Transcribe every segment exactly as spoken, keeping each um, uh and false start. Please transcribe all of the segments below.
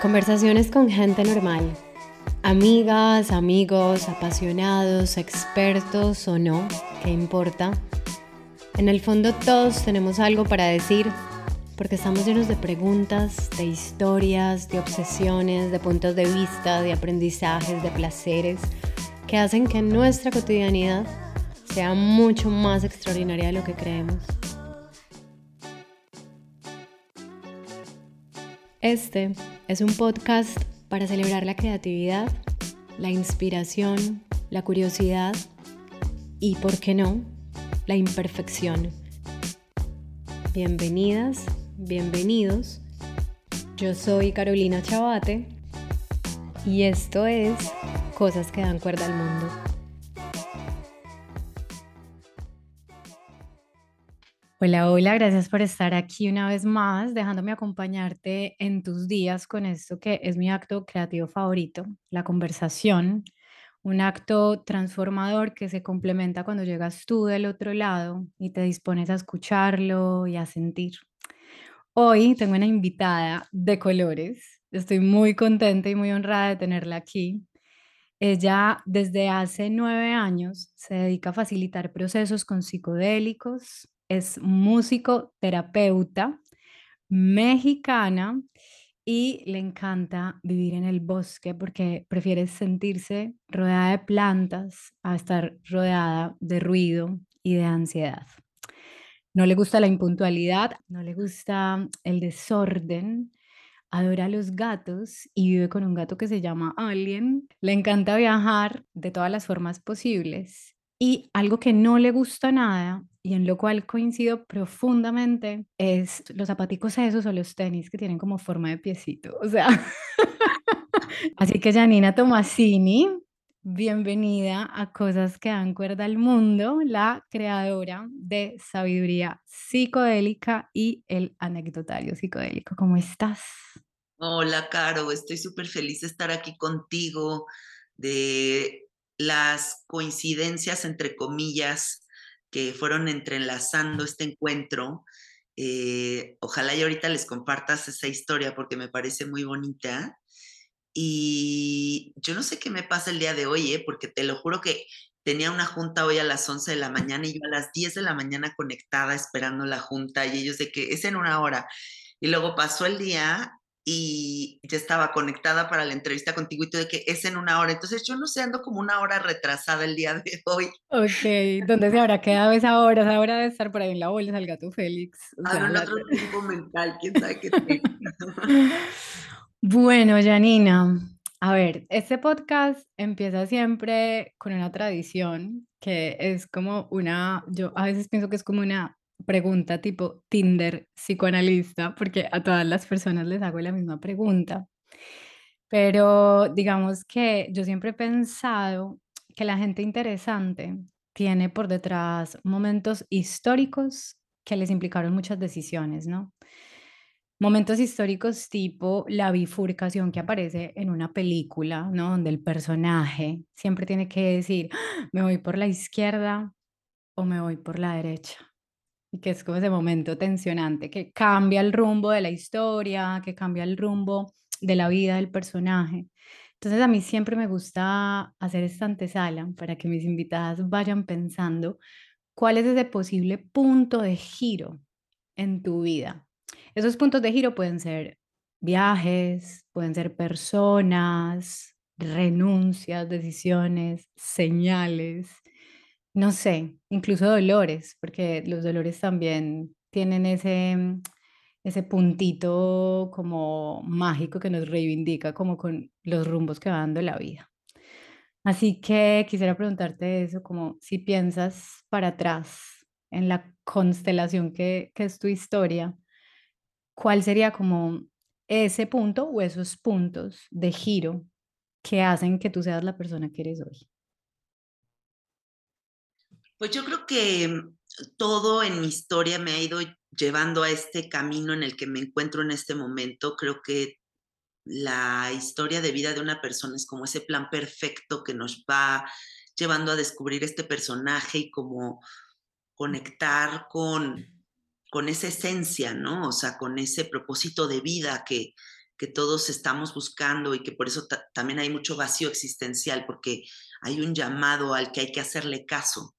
Conversaciones con gente normal. Amigas, amigos, apasionados, expertos o no, ¿qué importa? En el fondo todos tenemos algo para decir porque estamos llenos de preguntas, de historias, de obsesiones, de puntos de vista, de aprendizajes, de placeres que hacen que nuestra cotidianidad sea mucho más extraordinaria de lo que creemos. Este es un podcast para celebrar la creatividad, la inspiración, la curiosidad y, ¿por qué no?, la imperfección. Bienvenidas, bienvenidos. Yo soy Carolina Chabate y esto es Cosas que dan cuerda al mundo. Hola, hola, gracias por estar aquí una vez más, dejándome acompañarte en tus días con esto que es mi acto creativo favorito, la conversación, un acto transformador que se complementa cuando llegas tú del otro lado y te dispones a escucharlo y a sentir. Hoy tengo una invitada de colores, estoy muy contenta y muy honrada de tenerla aquí. Ella desde hace nueve años se dedica a facilitar procesos con psicodélicos, es músico terapeuta mexicana y le encanta vivir en el bosque porque prefiere sentirse rodeada de plantas a estar rodeada de ruido y de ansiedad. No le gusta la impuntualidad, no le gusta el desorden, adora a los gatos y vive con un gato que se llama Alien. Le encanta viajar de todas las formas posibles. Y algo que no le gusta nada, y en lo cual coincido profundamente, es los zapaticos esos o los tenis que tienen como forma de piecito. O sea, así que Janina Tomasini, bienvenida a Cosas que dan cuerda al mundo, la creadora de Sabiduría Psicodélica y el Anecdotario Psicodélico. ¿Cómo estás? Hola, Caro, estoy súper feliz de estar aquí contigo, de las coincidencias, entre comillas, que fueron entrelazando este encuentro. Eh, ojalá y ahorita les compartas esa historia porque me parece muy bonita. Y yo no sé qué me pasa el día de hoy, ¿eh? Porque te lo juro que tenía una junta hoy a las once de la mañana y yo a las diez de la mañana conectada esperando la junta y ellos de que es en una hora. Y luego pasó el día y ya estaba conectada para la entrevista contigo y tú de que es en una hora. Entonces yo no sé, ando como una hora retrasada el día de hoy. Ok, ¿dónde se habrá quedado esa hora? Esa hora de estar por ahí en la bolsa del gato Félix. O Ando sea, en la- otro tiempo mental, quién sabe qué tenga. Bueno, Janina, a ver, este podcast empieza siempre con una tradición que es como una, yo a veces pienso que es como una pregunta tipo Tinder psicoanalista, porque a todas las personas les hago la misma pregunta. Pero digamos que yo siempre he pensado que la gente interesante tiene por detrás momentos históricos que les implicaron muchas decisiones, ¿no? Momentos históricos tipo la bifurcación que aparece en una película, ¿no? Donde el personaje siempre tiene que decir, "Ah, me voy por la izquierda o me voy por la derecha". Y que es como ese momento tensionante que cambia el rumbo de la historia, que cambia el rumbo de la vida del personaje. Entonces a mí siempre me gusta hacer esta antesala para que mis invitadas vayan pensando cuál es ese posible punto de giro en tu vida. Esos puntos de giro pueden ser viajes, pueden ser personas, renuncias, decisiones, señales, no sé, incluso dolores, porque los dolores también tienen ese, mm, ese puntito como mágico que nos reivindica como con los rumbos que va dando la vida. Así que quisiera preguntarte eso, como si piensas para atrás en la constelación que, que es tu historia, ¿cuál sería como ese punto o esos puntos de giro que hacen que tú seas la persona que eres hoy? Pues yo creo que mm, todo en mi historia me ha ido llevando a este camino en el que me encuentro en este momento. Creo que la historia de vida de una persona es como ese plan perfecto que nos va llevando a descubrir este personaje y como conectar con, con esa esencia, ¿no? O sea, con ese propósito de vida que, que todos estamos buscando y que por eso ta también hay mucho vacío existencial, porque hay un llamado al que hay que hacerle caso.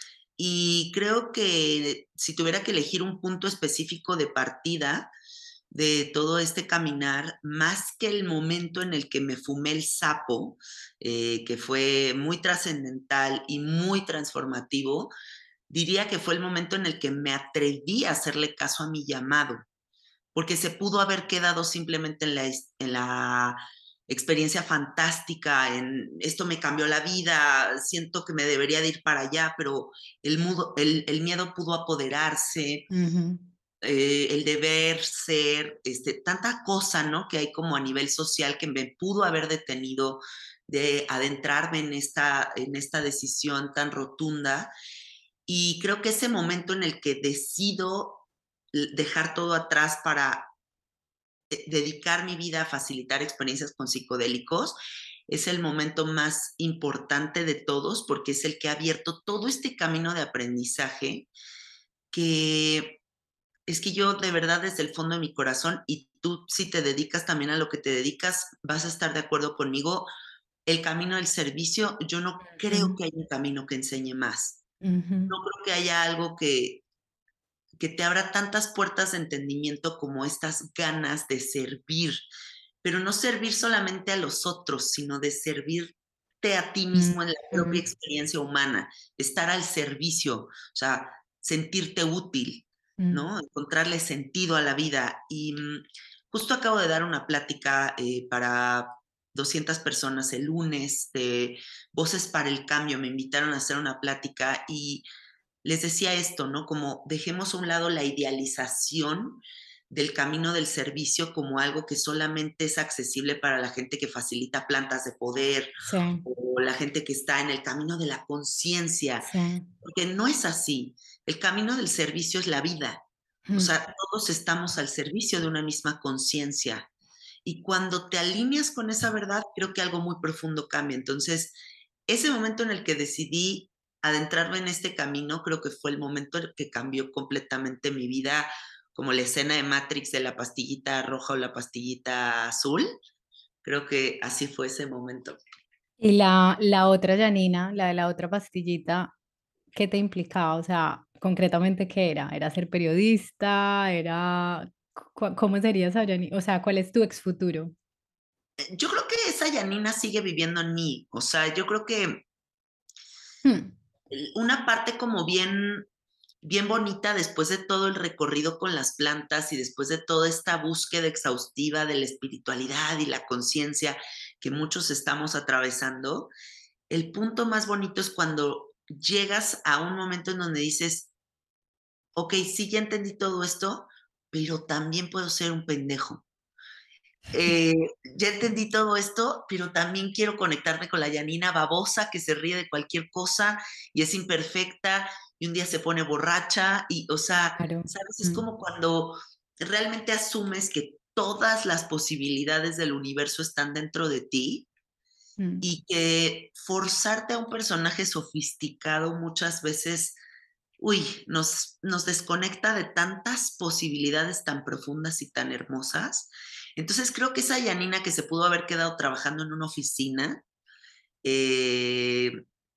Y creo que si tuviera que elegir un punto específico de partida de todo este caminar, más que el momento en el que me fumé el sapo, eh, que fue muy trascendental y muy transformativo, diría que fue el momento en el que me atreví a hacerle caso a mi llamado, porque se pudo haber quedado simplemente en la, his- en la experiencia fantástica, en esto me cambió la vida, siento que me debería de ir para allá, pero el, mudo- el, el miedo pudo apoderarse, Ujú, eh, el deber ser, este, tanta cosa, ¿no? Que hay como a nivel social que me pudo haber detenido de adentrarme en esta, en esta decisión tan rotunda. Y creo que ese momento en el que decido l- dejar todo atrás para eh, dedicar mi vida a facilitar experiencias con psicodélicos es el momento más importante de todos porque es el que ha abierto todo este camino de aprendizaje que es que yo de verdad desde el fondo de mi corazón, y tú si te dedicas también a lo que te dedicas, vas a estar de acuerdo conmigo, el camino del servicio, yo no creo ujú, que haya un camino que enseñe más. ujú, No creo que haya algo que, que te abra tantas puertas de entendimiento como estas ganas de servir, pero no servir solamente a los otros, sino de servirte a ti mismo en la propia ujú, experiencia humana, estar al servicio, o sea, sentirte útil, mm. ¿no? Encontrarle sentido a la vida. Y mm, justo acabo de dar una plática eh, para doscientas personas el lunes de Voces para el Cambio. Me invitaron a hacer una plática y les decía esto, ¿no? Como dejemos a un lado la idealización del camino del servicio como algo que solamente es accesible para la gente que facilita plantas de poder Sí, o la gente que está en el camino de la conciencia, sí. porque no es así. El camino del servicio es la vida. O Mm, sea, todos estamos al servicio de una misma conciencia. Y cuando te alineas con esa verdad, creo que algo muy profundo cambia. Entonces, ese momento en el que decidí adentrarme en este camino, creo que fue el momento en el que cambió completamente mi vida, como la escena de Matrix de la pastillita roja o la pastillita azul. Creo que así fue ese momento. Y la, la otra Janina, la de la otra pastillita, ¿qué te implicaba? O sea, concretamente, ¿qué era? ¿Era ser periodista? ¿Era... cu- ¿Cómo sería esa Janina? O sea, ¿cuál es tu ex futuro? Eh, Yo creo que esa Yanina sigue viviendo en mí. O sea, yo creo que Hmm, el- una parte como bien, bien bonita después de todo el recorrido con las plantas y después de toda esta búsqueda exhaustiva de la espiritualidad y la conciencia que muchos estamos atravesando, el punto más bonito es cuando llegas a un momento en donde dices, ok, sí, ya entendí todo esto, pero también puedo ser un pendejo. Eh, ya entendí todo esto, pero también quiero conectarme con la Yanina babosa que se ríe de cualquier cosa y es imperfecta y un día se pone borracha y, o sea, claro. ¿sabes? Es Mm, como cuando realmente asumes que todas las posibilidades del universo están dentro de ti mm, y que forzarte a un personaje sofisticado muchas veces, uy, nos, nos desconecta de tantas posibilidades tan profundas y tan hermosas. Entonces creo que esa Yanina que se pudo haber quedado trabajando en una oficina eh,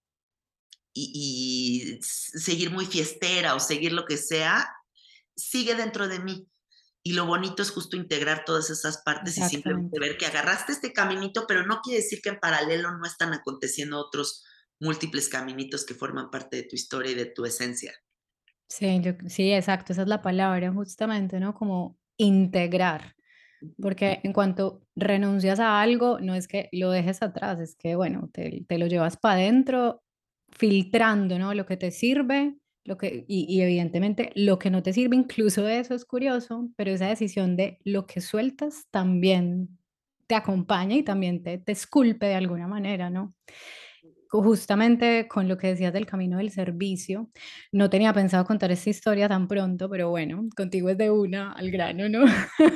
y, y s- seguir muy fiestera o seguir lo que sea, sigue dentro de mí. Y lo bonito es justo integrar todas esas partes y simplemente exactamente. ver que agarraste este caminito, pero no quiere decir que en paralelo no están aconteciendo otros múltiples caminitos que forman parte de tu historia y de tu esencia. Sí, yo, sí, exacto, esa es la palabra, justamente, ¿no? Como integrar. Ujú. Porque en cuanto renuncias a algo, no es que lo dejes atrás, es que, bueno, te, te lo llevas para adentro, filtrando, ¿no? Lo que te sirve, lo que, y, y evidentemente lo que no te sirve, incluso eso es curioso, pero esa decisión de lo que sueltas también te acompaña y también te, te esculpe de alguna manera, ¿no? Justamente con lo que decías del camino del servicio, no tenía pensado contar esta historia tan pronto, pero bueno, contigo es de una al grano, ¿no?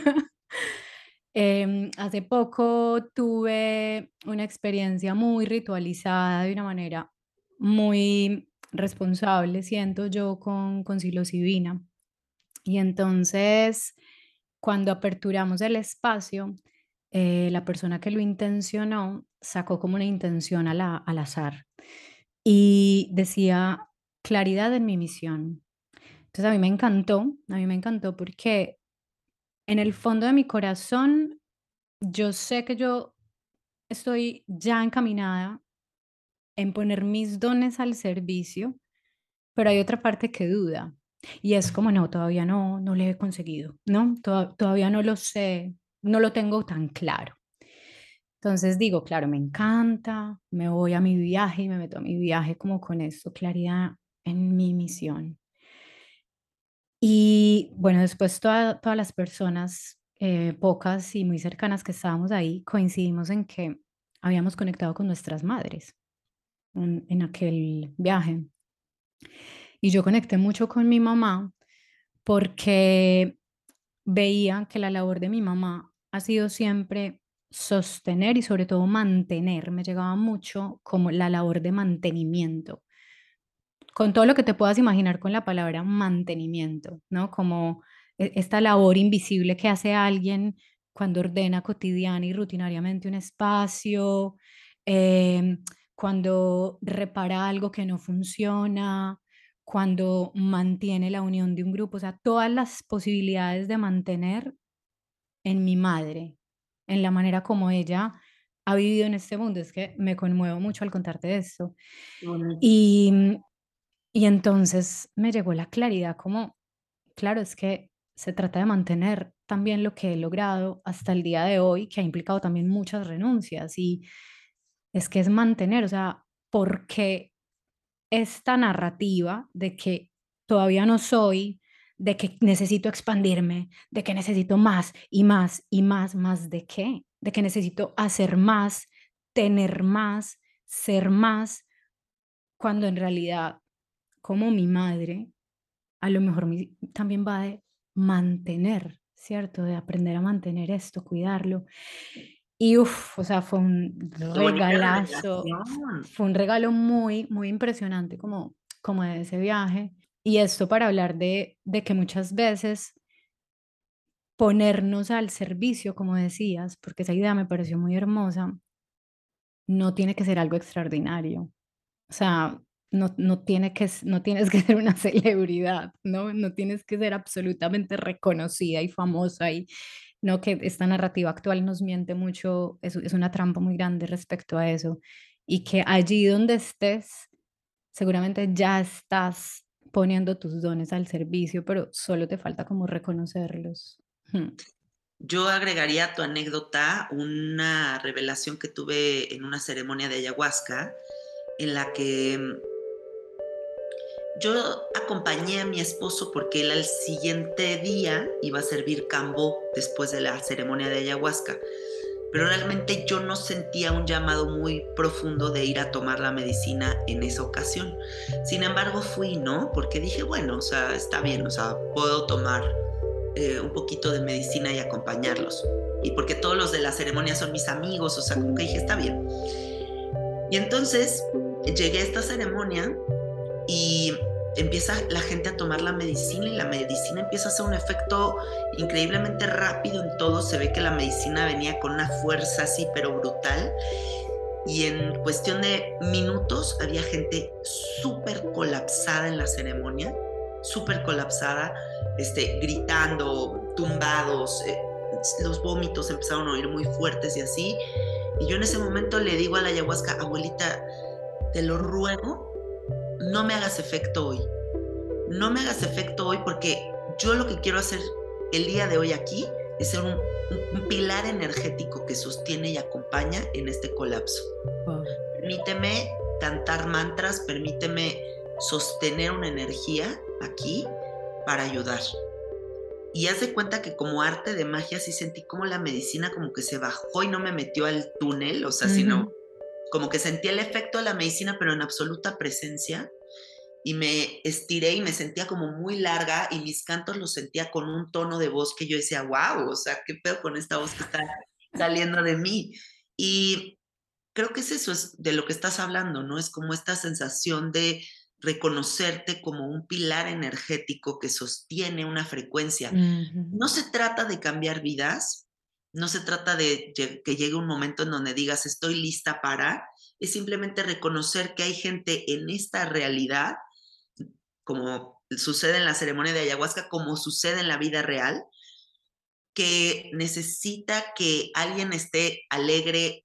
Em, hace poco tuve una experiencia muy ritualizada de una manera muy responsable, siento yo, con, con psilocibina. Y entonces cuando aperturamos el espacio, eh, la persona que lo intencionó sacó como una intención a la- al azar y decía claridad en mi misión. Entonces a mí me encantó, a mí me encantó porque en el fondo de mi corazón yo sé que yo estoy ya encaminada en poner mis dones al servicio, pero hay otra parte que duda y es como no, todavía no, no lo he conseguido, ¿no? Toda- todavía no lo sé, no lo tengo tan claro. Entonces digo, claro, me encanta, me voy a mi viaje y me meto a mi viaje como con esto, claridad en mi misión. Y bueno, después toda- todas las personas, eh, pocas y muy cercanas que estábamos ahí, coincidimos en que habíamos conectado con nuestras madres en, en aquel viaje. Y yo conecté mucho con mi mamá porque veía que la labor de mi mamá ha sido siempre sostener y sobre todo mantener. Me llegaba mucho como la labor de mantenimiento, con todo lo que te puedas imaginar con la palabra mantenimiento, ¿no? Como e- esta labor invisible que hace alguien cuando ordena cotidiana y rutinariamente un espacio, em, cuando repara algo que no funciona, cuando mantiene la unión de un grupo, o sea, todas las posibilidades de mantener en mi madre, en la manera como ella ha vivido en este mundo. Es que me conmuevo mucho al contarte esto. Qué bonito. Y, mm, y entonces me llegó la claridad como, claro, es que se trata de mantener también lo que he logrado hasta el día de hoy, que ha implicado también muchas renuncias. Y es que es mantener, o sea, porque esta narrativa de que todavía no soy, de que necesito expandirme, de que necesito más y más y más, ¿más de qué? De que necesito hacer más, tener más, ser más, cuando en realidad, como mi madre, a lo mejor mi- también va de mantener, ¿cierto? De aprender a mantener esto, cuidarlo. Y uff, o sea, fue un Qué bonita regalazo, f- revelación. fue un regalo muy, muy impresionante como, como de ese viaje. Y esto para hablar de, de que muchas veces ponernos al servicio, como decías, porque esa idea me pareció muy hermosa, no tiene que ser algo extraordinario. O sea, no, no, tiene que, s- no tienes que ser una celebridad, ¿no? No tienes que ser absolutamente reconocida y famosa y no, que esta narrativa actual nos miente mucho, es, es una trampa muy grande respecto a eso y que allí donde estés, seguramente ya estás poniendo tus dones al servicio, pero solo te falta como reconocerlos. Hmm. Yo agregaría a tu anécdota una revelación que tuve en una ceremonia de ayahuasca en la que mm, yo acompañé a mi esposo porque él al siguiente día iba a servir cambó después de la ceremonia de ayahuasca, pero realmente yo no sentía un llamado muy profundo de ir a tomar la medicina en esa ocasión. Sin embargo, fui, ¿no? Porque dije, bueno, o sea, está bien, o sea, puedo tomar eh, un poquito de medicina y acompañarlos. Y porque todos los de la ceremonia son mis amigos, o sea, como que dije, está bien. Y entonces llegué a esta ceremonia y empieza la gente a tomar la medicina y la medicina empieza a hacer un efecto increíblemente rápido en todo. Se ve que la medicina venía con una fuerza así, pero brutal. Y en cuestión de minutos había gente súper colapsada en la ceremonia, súper colapsada, este, gritando, tumbados, eh, los vómitos empezaron a oír muy fuertes y así. Y yo en ese momento le digo a la ayahuasca, abuelita, te lo ruego, no me hagas efecto hoy. No me hagas efecto hoy porque yo lo que quiero hacer el día de hoy aquí es ser un, un, un pilar energético que sostiene y acompaña en este colapso. Wow. Permíteme cantar mantras, permíteme sostener una energía aquí para ayudar. Y haz de cuenta que como arte de magia sí sentí como la medicina como que se bajó y no me metió al túnel, o sea, sino Ujú. como que sentí el efecto de la medicina, pero en absoluta presencia. Y me estiré y me sentía como muy larga y mis cantos los sentía con un tono de voz que yo decía, wow, o sea, qué pedo con esta voz que está saliendo de mí. Y creo que es eso, es de lo que estás hablando, ¿no? Es como esta sensación de reconocerte como un pilar energético que sostiene una frecuencia. Ujú. No se trata de cambiar vidas, no se trata de lle- que llegue un momento en donde digas estoy lista para, es simplemente reconocer que hay gente en esta realidad, como sucede en la ceremonia de ayahuasca, como sucede en la vida real, que necesita que alguien esté alegre,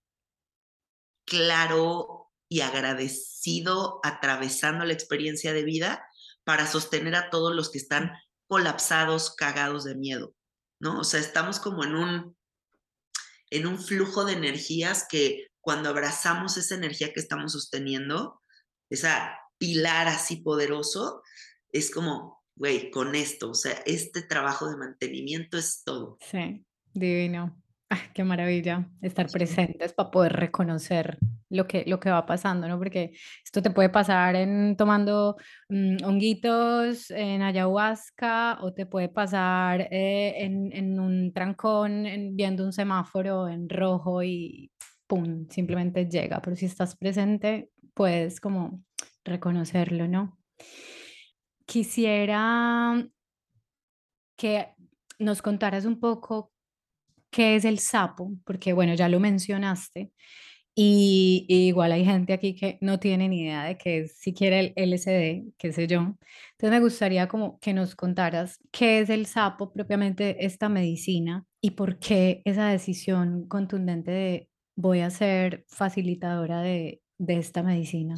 claro y agradecido atravesando la experiencia de vida para sostener a todos los que están colapsados, cagados de miedo, ¿no? O sea, estamos como en un, en un flujo de energías que cuando abrazamos esa energía que estamos sosteniendo, esa pilar así poderoso, es como, güey, con esto, o sea, este trabajo de mantenimiento es todo. Sí, divino. Ah, qué maravilla estar presentes para poder reconocer lo que, lo que va pasando, ¿no? Porque esto te puede pasar en tomando mm, honguitos en ayahuasca o te puede pasar eh, en, en un trancón, en- viendo un semáforo en rojo y ¡pum! Simplemente llega. Pero si estás presente, puedes como reconocerlo, ¿no? Quisiera que nos contaras un poco qué es el sapo, porque bueno, ya lo mencionaste, y, y igual hay gente aquí que no tiene ni idea de qué es siquiera el L S D, qué sé yo. Entonces me gustaría como que nos contaras qué es el sapo, propiamente esta medicina, y por qué esa decisión contundente de voy a ser facilitadora de, de esta medicina.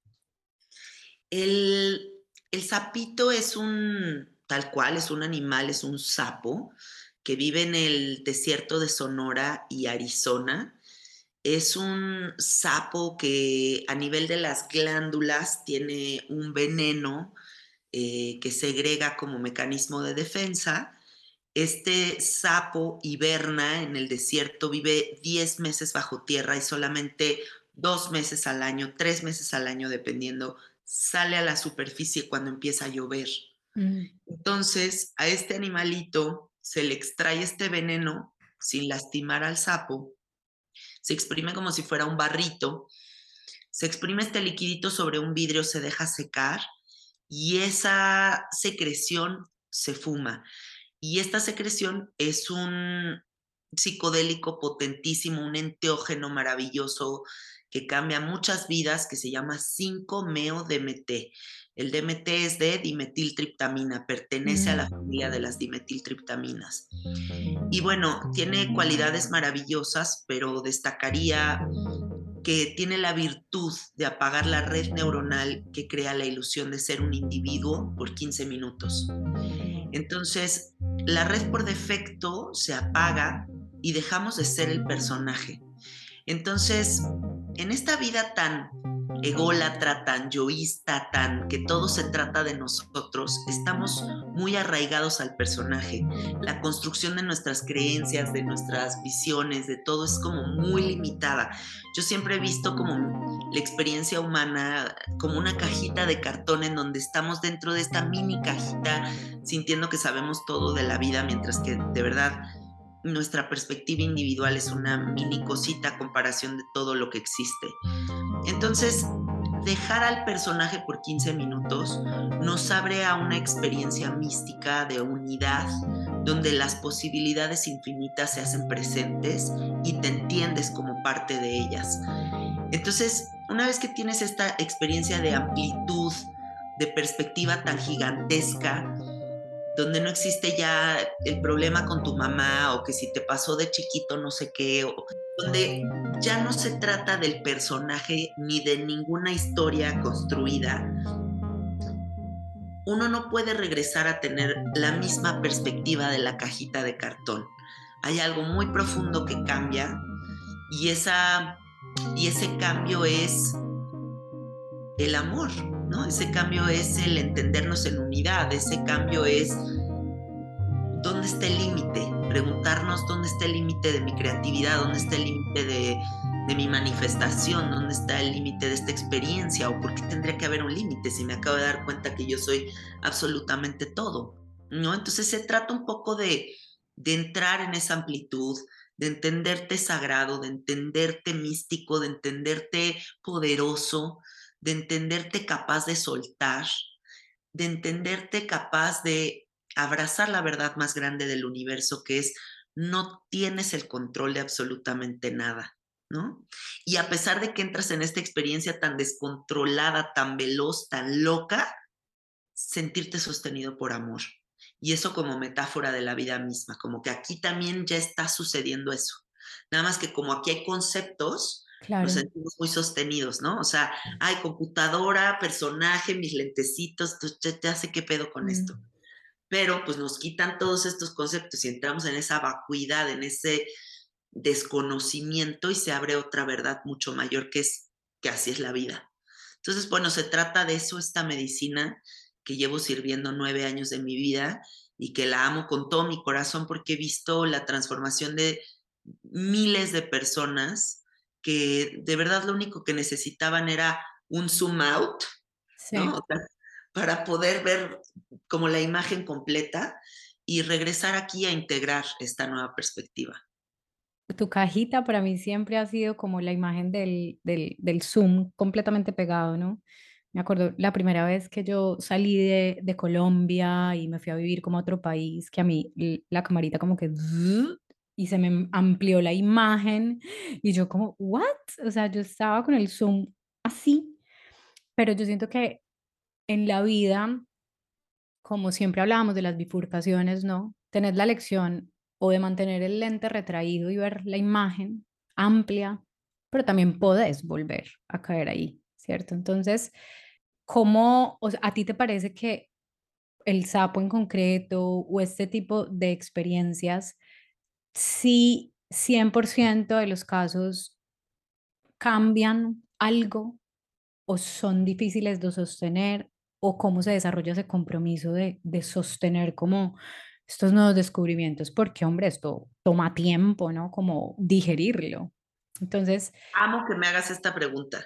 El, el sapito es un, tal cual, es un animal, es un sapo que vive en el desierto de Sonora y Arizona. Es un sapo que a nivel de las glándulas tiene un veneno eh, que segrega como mecanismo de defensa. Este sapo hiberna en el desierto, vive diez meses bajo tierra y solamente dos meses al año, tres meses al año, dependiendo, sale a la superficie cuando empieza a llover. Mm, Entonces, a este animalito se le extrae este veneno sin lastimar al sapo, se exprime como si fuera un barrito, se exprime este liquidito sobre un vidrio, se deja secar y esa secreción se fuma. Y esta secreción es un psicodélico potentísimo, un enteógeno maravilloso que cambia muchas vidas, que se llama cinco meo D M T. El D M T es de dimetiltriptamina, pertenece a la mm, familia de las dimetiltriptaminas. Y bueno, tiene cualidades maravillosas, pero destacaría que tiene la virtud de apagar la red neuronal que crea la ilusión de ser un individuo por quince minutos. Entonces, la red por defecto se apaga y dejamos de ser el personaje. Entonces, en esta vida tan ególatra, tan yoísta, tan que todo se trata de nosotros, estamos muy arraigados al personaje. La construcción de nuestras creencias, de nuestras visiones, de todo es como muy limitada. Yo siempre he visto como la experiencia humana como una cajita de cartón en donde estamos dentro de esta mini cajita sintiendo que sabemos todo de la vida, mientras que de verdad nuestra perspectiva individual es una mini cosita a comparación de todo lo que existe. Entonces, dejar al personaje por quince minutos nos abre a una experiencia mística de unidad, donde las posibilidades infinitas se hacen presentes y te entiendes como parte de ellas. Entonces, una vez que tienes esta experiencia de amplitud, de perspectiva tan gigantesca, donde no existe ya el problema con tu mamá o que si te pasó de chiquito no sé qué, o donde ya no se trata del personaje ni de ninguna historia construida, uno no puede regresar a tener la misma perspectiva de la cajita de cartón. Hay algo muy profundo que cambia y, esa, y ese cambio es el amor, ¿no? Ese cambio es el entendernos en unidad, ese cambio es dónde está el límite, preguntarnos dónde está el límite de mi creatividad, dónde está el límite de, de mi manifestación, dónde está el límite de esta experiencia o por qué tendría que haber un límite si me acabo de dar cuenta que yo soy absolutamente todo, ¿no? Entonces se trata un poco de, de entrar en esa amplitud, de entenderte sagrado, de entenderte místico, de entenderte poderoso, de entenderte capaz de soltar, de entenderte capaz de abrazar la verdad más grande del universo, que es no tienes el control de absolutamente nada, ¿no? Y a pesar de que entras en esta experiencia tan descontrolada, tan veloz, tan loca, sentirte sostenido por amor. Y eso como metáfora de la vida misma, como que aquí también ya está sucediendo eso. Nada más que como aquí hay conceptos, nos Claro. sentimos muy sostenidos, ¿no? O sea, hay computadora, personaje, mis lentecitos, ya, ya sé qué pedo con esto. Mm. Pero pues nos quitan todos estos conceptos y entramos en esa vacuidad, en ese desconocimiento y se abre otra verdad mucho mayor que es que así es la vida. Entonces, bueno, se trata de eso, esta medicina que llevo sirviendo nueve años de mi vida y que la amo con todo mi corazón porque he visto la transformación de miles de personas que de verdad lo único que necesitaban era un zoom out, ¿no? Sí. O sea, para poder ver como la imagen completa y regresar aquí a integrar esta nueva perspectiva. Tu cajita para mí siempre ha sido como la imagen del, del, del Zoom completamente pegado, ¿no? Me acuerdo la primera vez que yo salí de, de Colombia y me fui a vivir como a otro país, que a mí l- la camarita como que zzz, y se me amplió la imagen y yo como, ¿what? O sea, yo estaba con el Zoom así, pero yo siento que en la vida, como siempre hablábamos de las bifurcaciones, ¿no? Tener la lección o de mantener el lente retraído y ver la imagen amplia, pero también podés volver a caer ahí, ¿cierto? Entonces, ¿cómo, o sea, a ti te parece que el sapo en concreto o este tipo de experiencias, sí, cien por ciento de los casos cambian algo o son difíciles de sostener o cómo se desarrolla ese compromiso de, de sostener como estos nuevos descubrimientos? Porque, hombre, esto toma tiempo, ¿no? Como digerirlo. Entonces, Amo que me hagas esta pregunta.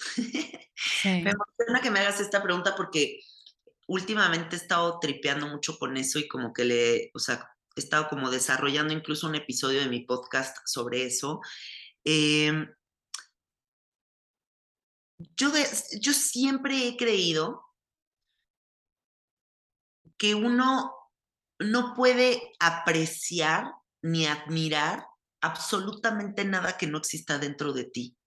Me sí, emociona que me hagas esta pregunta porque últimamente he estado tripeando mucho con eso y como que le, o sea, he estado como desarrollando incluso un episodio de mi podcast sobre eso. Eh, yo, de, yo siempre he creído que uno no puede apreciar ni admirar absolutamente nada que no exista dentro de ti.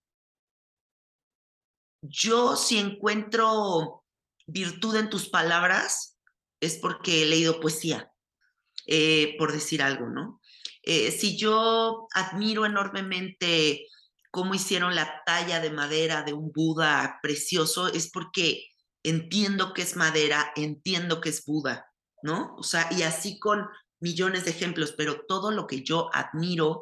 Yo si encuentro virtud en tus palabras es porque he leído poesía, eh, por decir algo, ¿no? Eh, si yo admiro enormemente cómo hicieron la talla de madera de un Buda precioso, es porque entiendo que es madera, entiendo que es Buda, ¿no? O sea, y así con millones de ejemplos, pero todo lo que yo admiro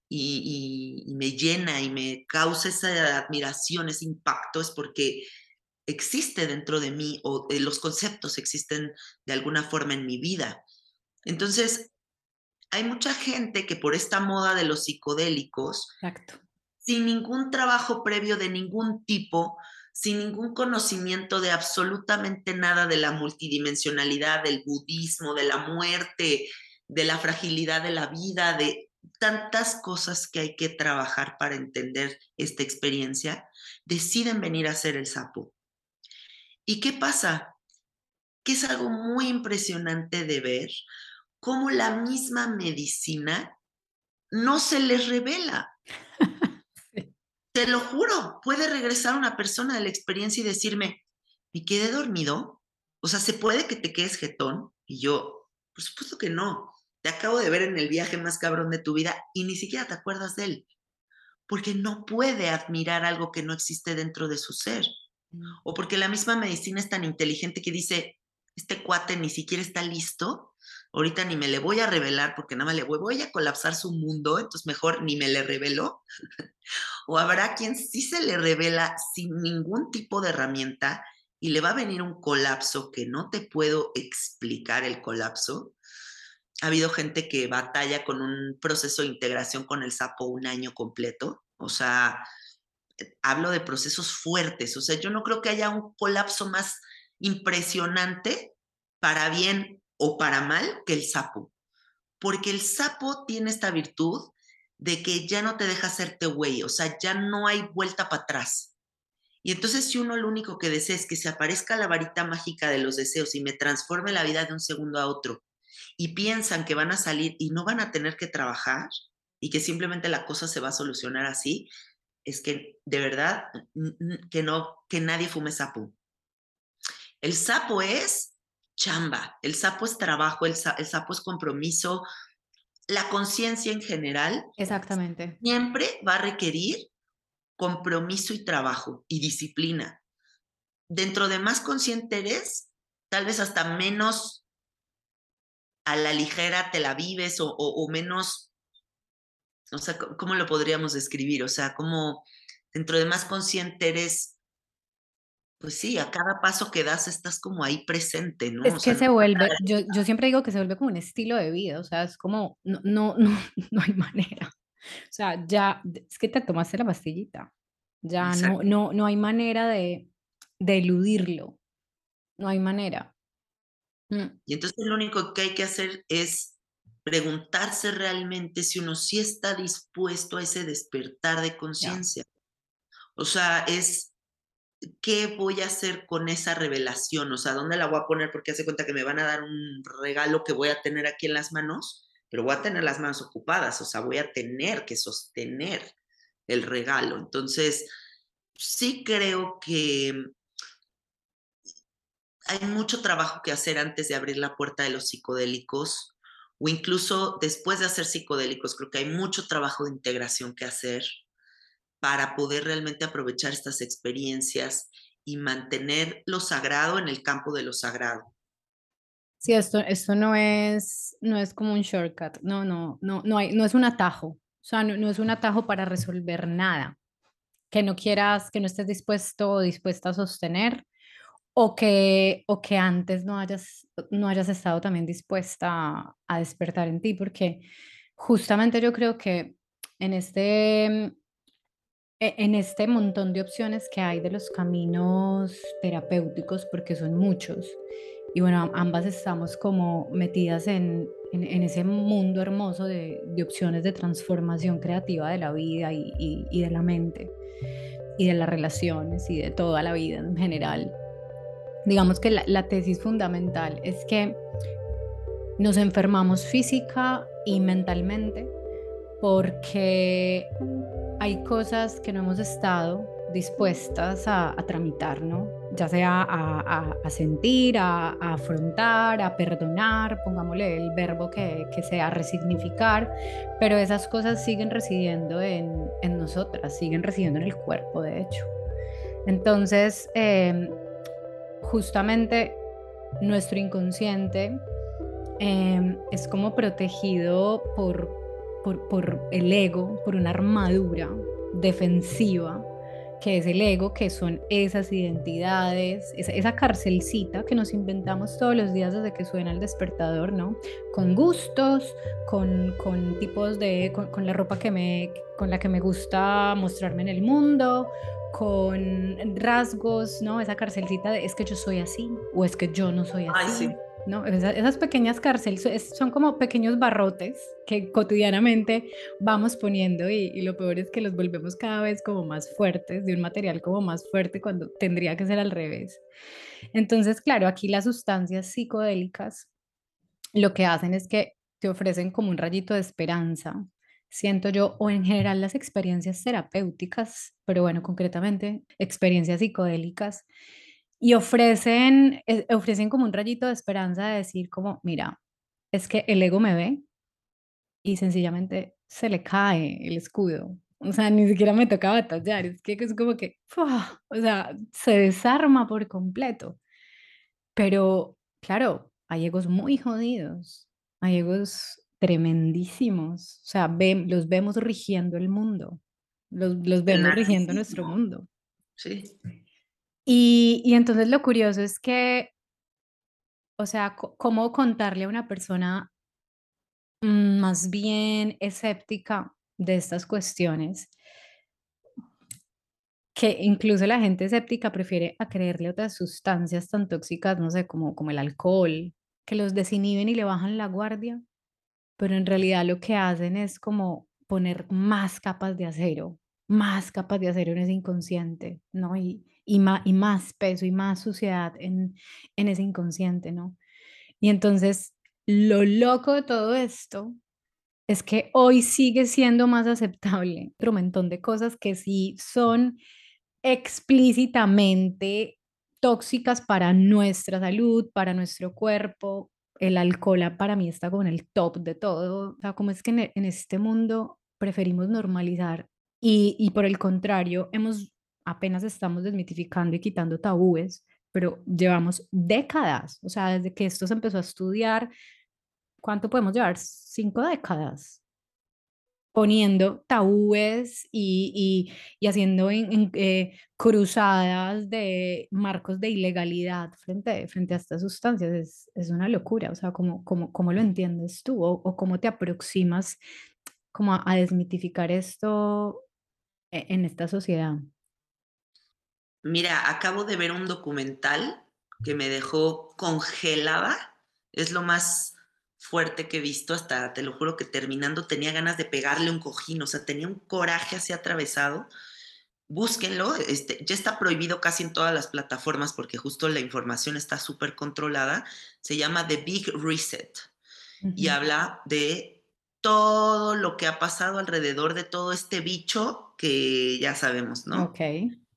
y, y, y me llena y me causa esa admiración, ese impacto, es porque existe dentro de mí o eh, los conceptos existen de alguna forma en mi vida. Entonces, hay mucha gente que por esta moda de los psicodélicos, exacto. sin ningún trabajo previo de ningún tipo, sin ningún conocimiento de absolutamente nada de la multidimensionalidad, del budismo, de la muerte, de la fragilidad de la vida, de tantas cosas que hay que trabajar para entender esta experiencia, deciden venir a hacer el sapo. ¿Y qué pasa? Que es algo muy impresionante de ver cómo la misma medicina no se les revela. Sí. Te lo juro, puede regresar una persona de la experiencia y decirme, ¿me quedé dormido? O sea, ¿se puede que te quedes jetón? Y yo, por supuesto que no. Te acabo de ver en el viaje más cabrón de tu vida y ni siquiera te acuerdas de él, porque no puede admirar algo que no existe dentro de su ser. Mm. O porque la misma medicina es tan inteligente que dice, este cuate ni siquiera está listo, ahorita ni me le voy a revelar porque nada más le voy, voy a colapsar su mundo, entonces mejor ni me le revelo. O habrá quien sí se le revela sin ningún tipo de herramienta y le va a venir un colapso que no te puedo explicar el colapso. Ha habido gente que batalla con un proceso de integración con el sapo un año completo. O sea, hablo de procesos fuertes. O sea, yo no creo que haya un colapso más impresionante para bien o para mal que el sapo. Porque el sapo tiene esta virtud de que ya no te deja hacerte güey, o sea, ya no hay vuelta para atrás. Y entonces, si uno lo único que desea es que se aparezca la varita mágica de los deseos y me transforme la vida de un segundo a otro, y piensan que van a salir y no van a tener que trabajar y que simplemente la cosa se va a solucionar así, es que de verdad n- n- que no, que nadie fume sapo. El sapo es chamba, el sapo es trabajo, el, sa- el sapo es compromiso. La conciencia en general Exactamente. siempre va a requerir compromiso y trabajo y disciplina. Dentro de más consciente eres, tal vez hasta menos a la ligera te la vives o, o, o menos, o sea, ¿cómo lo podríamos describir? O sea, como dentro de más consciente eres, pues sí, a cada paso que das estás como ahí presente, ¿no? Es O sea, que no se vuelve, yo, yo siempre digo que se vuelve como un estilo de vida, o sea, es como, no, no, no, no hay manera. O sea, ya, es que te tomaste la pastillita, ya no, exacto. no, no hay manera de, de eludirlo, no hay manera. Mm. Y entonces lo único que hay que hacer es preguntarse realmente si uno sí está dispuesto a ese despertar de Ya. conciencia. O sea, es ¿qué voy a hacer con esa revelación? O sea, ¿dónde la voy a poner? Porque hace cuenta que me van a dar un regalo que voy a tener aquí en las manos, pero voy a tener las manos ocupadas, o sea, voy a tener que sostener el regalo. Entonces, sí creo que hay mucho trabajo que hacer antes de abrir la puerta de los psicodélicos o incluso después de hacer psicodélicos, creo que hay mucho trabajo de integración que hacer para poder realmente aprovechar estas experiencias y mantener lo sagrado en el campo de lo sagrado. Sí, esto, esto no es, no es como un shortcut, no, no, no, no hay, no es un atajo, o sea, no, no es un atajo para resolver nada que no quieras, que no estés dispuesto o dispuesta a sostener, o que, o que antes no hayas, no hayas estado también dispuesta a, a despertar en ti, porque justamente yo creo que en este, e- en este montón de opciones que hay de los caminos terapéuticos, porque son muchos, y bueno, am- ambas estamos como metidas en, en, en ese mundo hermoso de, de opciones de transformación creativa de la vida y, y, y de la mente y de las relaciones y de toda la vida en general. Digamos que la, la tesis fundamental es que nos enfermamos física y mentalmente porque hay cosas que no hemos estado dispuestas a, a tramitar, ¿no? Ya sea a, a, a sentir, a, a, afrontar, a perdonar, pongámosle el verbo que, que sea, resignificar, pero esas cosas siguen residiendo en, en nosotras, siguen residiendo en el cuerpo, de hecho. Entonces, eh, justamente nuestro inconsciente eh, es como protegido por, por, por el ego, por una armadura defensiva, que es el ego, que son esas identidades, esa, esa carcelcita que nos inventamos todos los días desde que suena el despertador, ¿no? Con gustos, con, con tipos de, con, con la ropa que me, con la que me gusta mostrarme en el mundo, con rasgos, ¿no? Esa carcelcita de es que yo soy así o es que yo no soy Ay, así, sí. ¿no? Esas, esas pequeñas cárceles son como pequeños barrotes que cotidianamente vamos poniendo y, y lo peor es que los volvemos cada vez como más fuertes, de un material como más fuerte cuando tendría que ser al revés. Entonces, claro, aquí las sustancias psicodélicas lo que hacen es que te ofrecen como un rayito de esperanza, siento yo, o en general las experiencias terapéuticas, pero bueno, concretamente experiencias psicodélicas, y ofrecen, eh, ofrecen como un rayito de esperanza de decir como, mira, es que el ego me ve y sencillamente se le cae el escudo. O sea, ni siquiera me toca batallar, es que es como que, ¡fua! O sea, se desarma por completo. Pero claro, hay egos muy jodidos, hay egos tremendísimos, o sea, ve- los vemos rigiendo el mundo, los, los El vemos rigiendo nuestro narcisismo, mundo. sí. Y, y entonces lo curioso es que, o sea, co- cómo contarle a una persona mm, más bien escéptica de estas cuestiones, que incluso la gente escéptica prefiere a creerle otras sustancias tan tóxicas, no sé, como, como el alcohol, que los desinhiben y le bajan la guardia, pero en realidad lo que hacen es como poner más capas de acero. más capaz de hacer en ese inconsciente, ¿no? Y, y, más, y más peso y más suciedad en, en ese inconsciente, ¿no? Y entonces, lo loco de todo esto es que hoy sigue siendo más aceptable otro montón de cosas que sí son explícitamente tóxicas para nuestra salud, para nuestro cuerpo. El alcohol ah, para mí está como en el top de todo. O sea, como es que en, e- en este mundo preferimos normalizar y, y por el contrario, hemos apenas estamos desmitificando y quitando tabúes, pero llevamos décadas, o sea, desde que esto se empezó a estudiar, ¿cuánto podemos llevar? Cinco décadas poniendo tabúes y, y, y haciendo en, en, eh, cruzadas de marcos de ilegalidad frente, frente a estas sustancias. Es, es una locura, o sea, ¿cómo, cómo, cómo lo entiendes tú o, o cómo te aproximas como a, a desmitificar esto e- en esta sociedad? Mira, acabo de ver un documental que me dejó congelada. Es lo más fuerte que he visto, hasta te lo juro que terminando tenía ganas de pegarle un cojín, o sea, tenía un coraje así atravesado. Búsquenlo, este, ya está prohibido casi en todas las plataformas porque justo la información está súper controlada. Se llama The Big Reset y Ujú. habla de todo lo que ha pasado alrededor de todo este bicho que ya sabemos, ¿no? Ok.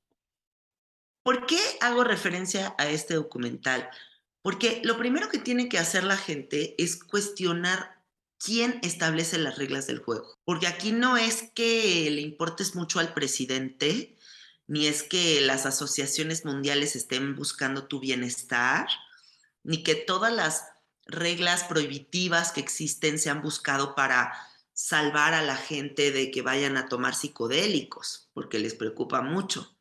¿Por qué hago referencia a este documental? Porque lo primero que tiene que hacer la gente es cuestionar quién establece las reglas del juego. Porque aquí no es que le importes mucho al presidente, ni es que las asociaciones mundiales estén buscando tu bienestar, ni que todas las reglas prohibitivas que existen se han buscado para salvar a la gente de que vayan a tomar psicodélicos, porque les preocupa mucho.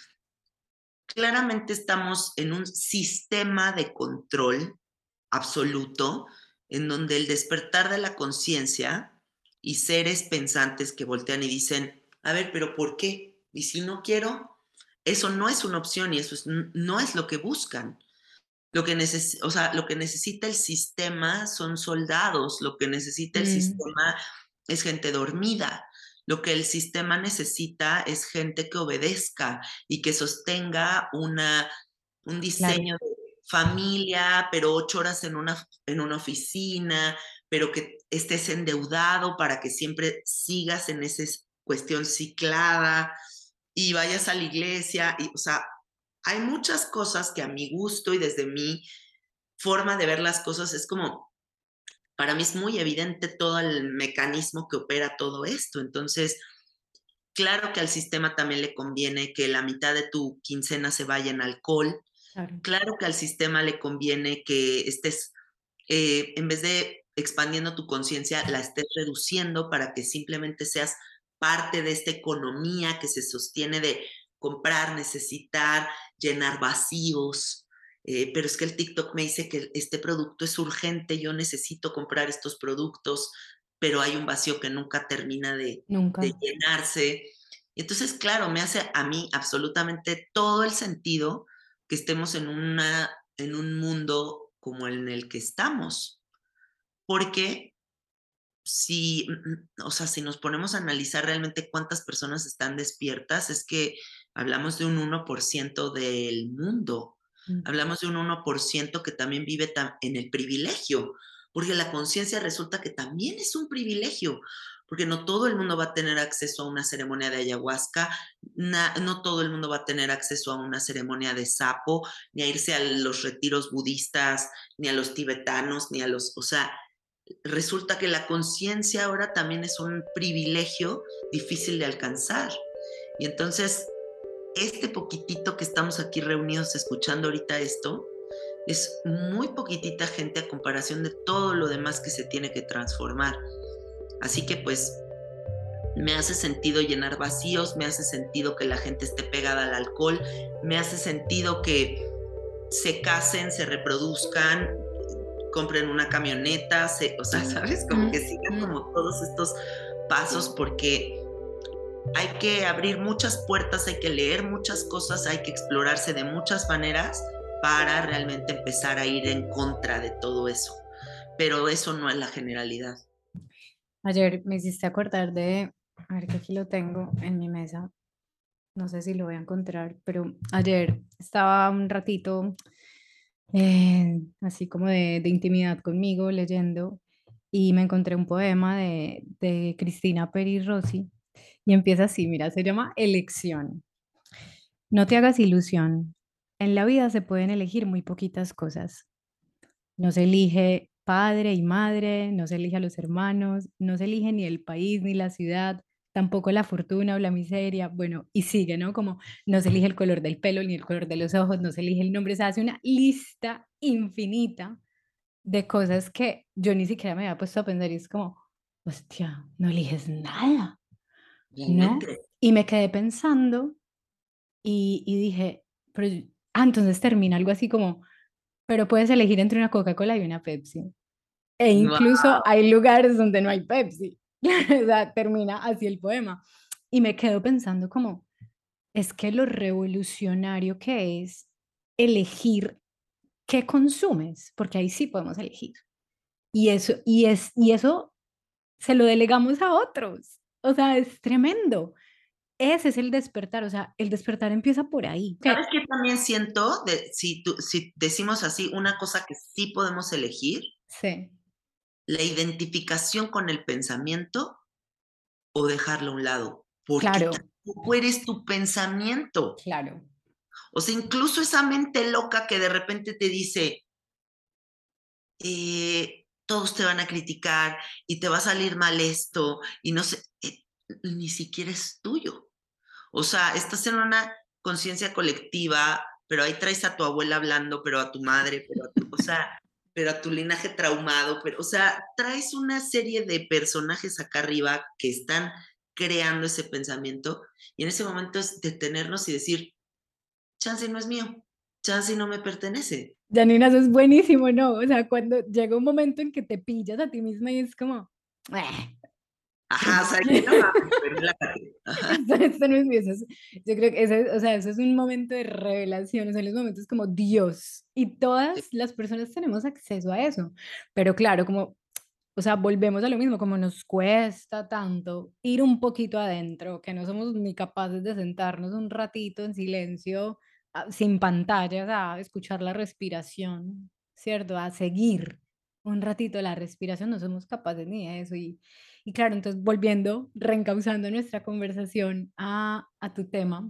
Claramente estamos en un sistema de control absoluto en donde el despertar de la conciencia y seres pensantes que voltean y dicen, a ver, pero ¿por qué? Y si no quiero, eso no es una opción y eso es, no es lo que buscan. Lo que, neces o sea, lo que necesita el sistema son soldados, lo que necesita el Mm, sistema es gente dormida, lo que el sistema necesita es gente que obedezca y que sostenga una, un claro. diseño de familia, pero ocho horas en una, en una oficina, pero que estés endeudado para que siempre sigas en esa cuestión ciclada y vayas a la iglesia, y, o sea, hay muchas cosas que a mi gusto y desde mi forma de ver las cosas es como, para mí es muy evidente todo el mecanismo que opera todo esto. Entonces, claro que al sistema también le conviene que la mitad de tu quincena se vaya en alcohol. Claro. Claro que al sistema le conviene que estés, eh, en vez de expandiendo tu conciencia, la estés reduciendo para que simplemente seas parte de esta economía que se sostiene de comprar, necesitar, llenar vacíos. Eh, pero es que el TikTok me dice que este producto es urgente, yo necesito comprar estos productos, pero hay un vacío que nunca termina de, de Nunca. llenarse. Y entonces, claro, me hace a mí absolutamente todo el sentido que estemos en, una, en un mundo como en el que estamos. Porque si, o sea, si nos ponemos a analizar realmente cuántas personas están despiertas, es que hablamos de un uno por ciento del mundo. Mm. Hablamos de un uno por ciento que también vive en el privilegio, porque la conciencia resulta que también es un privilegio, porque no todo el mundo va a tener acceso a una ceremonia de ayahuasca, na, no todo el mundo va a tener acceso a una ceremonia de sapo, ni a irse a los retiros budistas, ni a los tibetanos, ni a los, o sea, resulta que la conciencia ahora también es un privilegio difícil de alcanzar. Y entonces, este poquitito que estamos aquí reunidos escuchando ahorita esto, es muy poquitita gente a comparación de todo lo demás que se tiene que transformar. Así que pues me hace sentido llenar vacíos, me hace sentido que la gente esté pegada al alcohol, me hace sentido que se casen, se reproduzcan, compren una camioneta, se, o sea, ¿sabes? Como que Mm, sigan mm. como todos estos pasos porque hay que abrir muchas puertas, hay que leer muchas cosas, hay que explorarse de muchas maneras para realmente empezar a ir en contra de todo eso. Pero eso no es la generalidad. Ayer me hiciste acordar de A ver, que aquí lo tengo en mi mesa. No sé si lo voy a encontrar, pero ayer estaba un ratito eh, así como de, de intimidad conmigo leyendo y me encontré un poema de, de Cristina Peri Rossi y empieza así, mira, se llama Elección. No te hagas ilusión. En la vida se pueden elegir muy poquitas cosas. No se elige padre y madre, no se elige a los hermanos, no se elige ni el país ni la ciudad, tampoco la fortuna o la miseria. Bueno, y sigue, ¿no? Como no se elige el color del pelo ni el color de los ojos, no se elige el nombre. Se hace una lista infinita de cosas que yo ni siquiera me había puesto a pensar y es como, hostia, no eliges nada, ¿no? Realmente. Y me quedé pensando y, y dije, pero, ah, entonces termina algo así como, pero puedes elegir entre una Coca-Cola y una Pepsi. E incluso Guau, hay lugares donde no hay Pepsi. O sea, termina así el poema. Y me quedo pensando como, es que lo revolucionario que es elegir qué consumes, porque ahí sí podemos elegir. Y eso, y es, y eso se lo delegamos a otros. O sea, es tremendo. Ese es el despertar, o sea, el despertar empieza por ahí. ¿sabes Que, qué también siento? De si tú si decimos así, una cosa que sí podemos elegir, sí, la identificación con el pensamiento o dejarlo a un lado, porque claro, tampoco eres tu pensamiento. claro. O sea, incluso esa mente loca que de repente te dice, eh, todos te van a criticar y te va a salir mal esto y no sé, eh, ni siquiera es tuyo. O sea, estás en una conciencia colectiva, pero ahí traes a tu abuela hablando, pero a tu madre, pero a tu, o sea, pero a tu linaje traumado, pero, o sea, traes una serie de personajes acá arriba que están creando ese pensamiento y en ese momento es detenernos y decir, chance no es mío, chance no me pertenece. Janina, eso es buenísimo, ¿no? O sea, cuando llega un momento en que te pillas a ti misma y es como, "Eh, Ajá, o ¿qué? sea, ya mames, relájate. Ajá, Esto, esto no es mío". Eso es- yo creo que ese, o sea, eso es un momento de revelación, son los momentos como Dios. Y sí, todas las personas tenemos acceso a eso. Pero claro, como, o sea, volvemos a lo mismo, como nos cuesta tanto ir un poquito adentro, que no somos ni capaces de sentarnos un ratito en silencio, ah, sin pantallas, a escuchar la respiración, ¿cierto? A seguir un ratito la respiración, no somos capaces ni de eso. Y, y claro, entonces volviendo, reencauzando nuestra conversación a, a tu tema,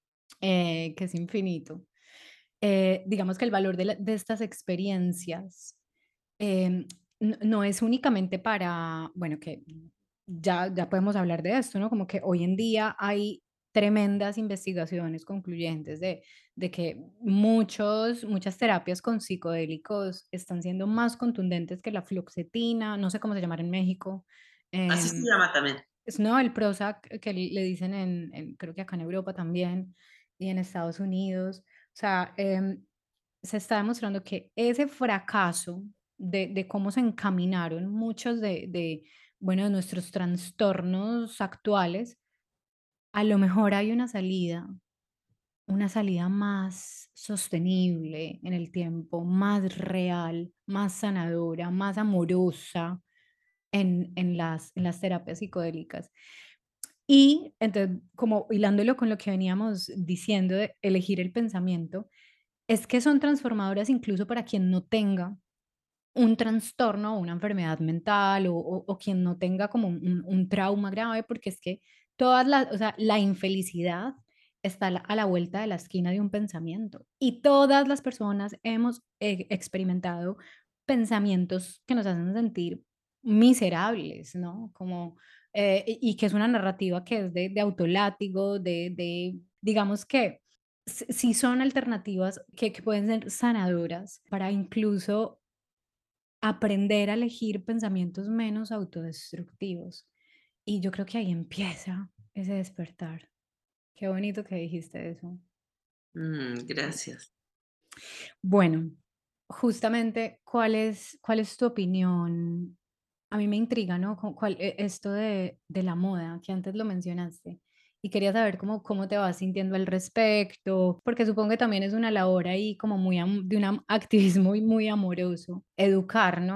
eh, que es infinito, eh, digamos que el valor de, la- de estas experiencias em, no, no es únicamente para, bueno, que ya, ya podemos hablar de esto, ¿no? Como que hoy en día hay tremendas investigaciones concluyentes de, de que muchos, muchas terapias con psicodélicos están siendo más contundentes que la fluoxetina, no sé cómo se llamará en México. así se em, llama también. es no el Prozac que le dicen en, en- creo que acá en Europa también y en Estados Unidos. O sea, em, se está demostrando que ese fracaso de, de cómo se encaminaron muchos de, de, bueno, de nuestros trastornos actuales, a lo mejor hay una salida, una salida más sostenible en el tiempo, más real, más sanadora, más amorosa en, en las, en las terapias psicodélicas. Y entonces, como hilándolo con lo que veníamos diciendo de elegir el pensamiento, es que son transformadoras incluso para quien no tenga un trastorno o una enfermedad mental o, o- o quien no tenga como un, un trauma grave, porque es que todas las, o sea, la infelicidad está a la, a la vuelta de la esquina de un pensamiento y todas las personas hemos eh, experimentado pensamientos que nos hacen sentir miserables, ¿no? Como, eh, y y que es una narrativa que es de, de autolátigo, de, de, digamos que s- sí son alternativas que, que pueden ser sanadoras para incluso aprender a elegir pensamientos menos autodestructivos. Y yo creo que ahí empieza ese despertar. Qué bonito que dijiste eso. Mm, gracias. Bueno, justamente, ¿cuál es, cuál es tu opinión? A mí me intriga, ¿no? Cu- ¿Cuál, e- esto de, de la moda, que antes lo mencionaste, y quería saber cómo, cómo te vas sintiendo al respecto, porque supongo que también es una labor ahí como muy am- de un am- activismo y muy amoroso, educar, ¿no?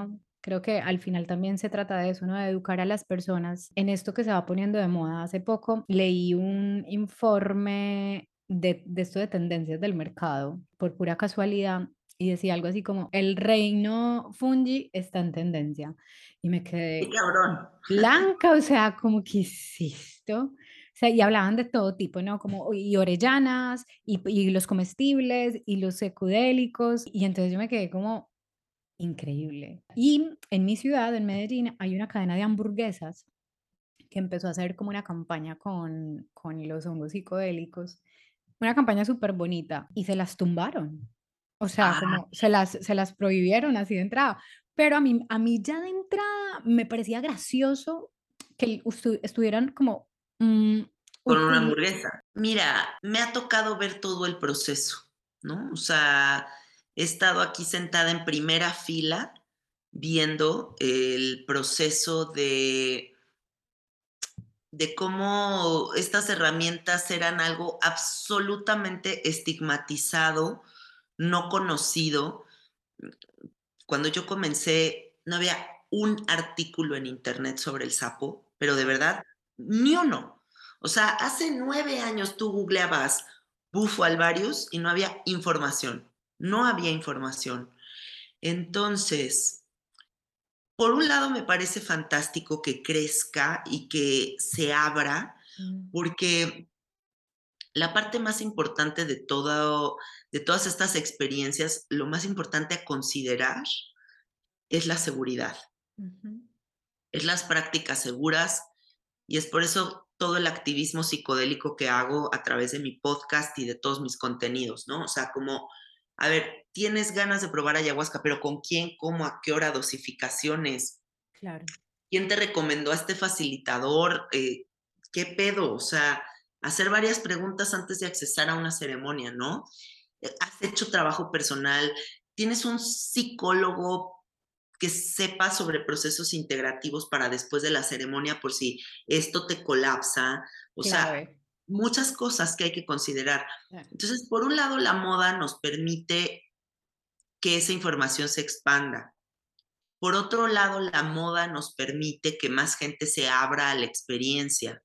Creo que al final también se trata de eso, ¿no? De educar a las personas en esto que se va poniendo de moda. Hace poco leí un informe de, de esto de tendencias del mercado, por pura casualidad, y decía algo así como, el reino fungi está en tendencia. Y me ¡Qué quedé cabrón! blanca, o sea, como que es esto. O sea, y hablaban de todo tipo, ¿no? Como y orellanas, y, y los comestibles, y los secudélicos. Y entonces yo me quedé como, increíble. Y en mi ciudad, en Medellín, hay una cadena de hamburguesas que empezó a hacer como una campaña con, con los hongos psicodélicos, una campaña súper bonita, y se las tumbaron. O sea, Ah, como se las, se las prohibieron así de entrada. Pero a mí, a mí ya de entrada me parecía gracioso que estu- estuvieran como mm, con una util- hamburguesa. Mira, me ha tocado ver todo el proceso, ¿no? O sea, he estado aquí sentada en primera fila viendo el proceso de, de cómo estas herramientas eran algo absolutamente estigmatizado, no conocido. Cuando yo comencé, no había un artículo en internet sobre el sapo, pero de verdad, ni uno. O sea, hace nueve años tú googleabas bufo alvarius y no había información. No había información. Entonces, por un lado me parece fantástico que crezca y que se abra, Mm, porque la parte más importante de todo, de todas estas experiencias, lo más importante a considerar es la seguridad. ujú, Es las prácticas seguras y es por eso todo el activismo psicodélico que hago a través de mi podcast y de todos mis contenidos, ¿no? O sea, como, a ver, tienes ganas de probar ayahuasca, pero ¿con quién, cómo, a qué hora, dosificaciones? claro, ¿Quién te recomendó a este facilitador? Eh, ¿Qué pedo? O sea, hacer varias preguntas antes de accesar a una ceremonia, ¿no? Eh, ¿Has hecho trabajo personal? ¿Tienes un psicólogo que sepa sobre procesos integrativos para después de la ceremonia por si esto te colapsa? O sea, clave. muchas cosas que hay que considerar. Claro. Entonces, por un lado, la moda nos permite que esa información se expanda. Por otro lado, la moda nos permite que más gente se abra a la experiencia.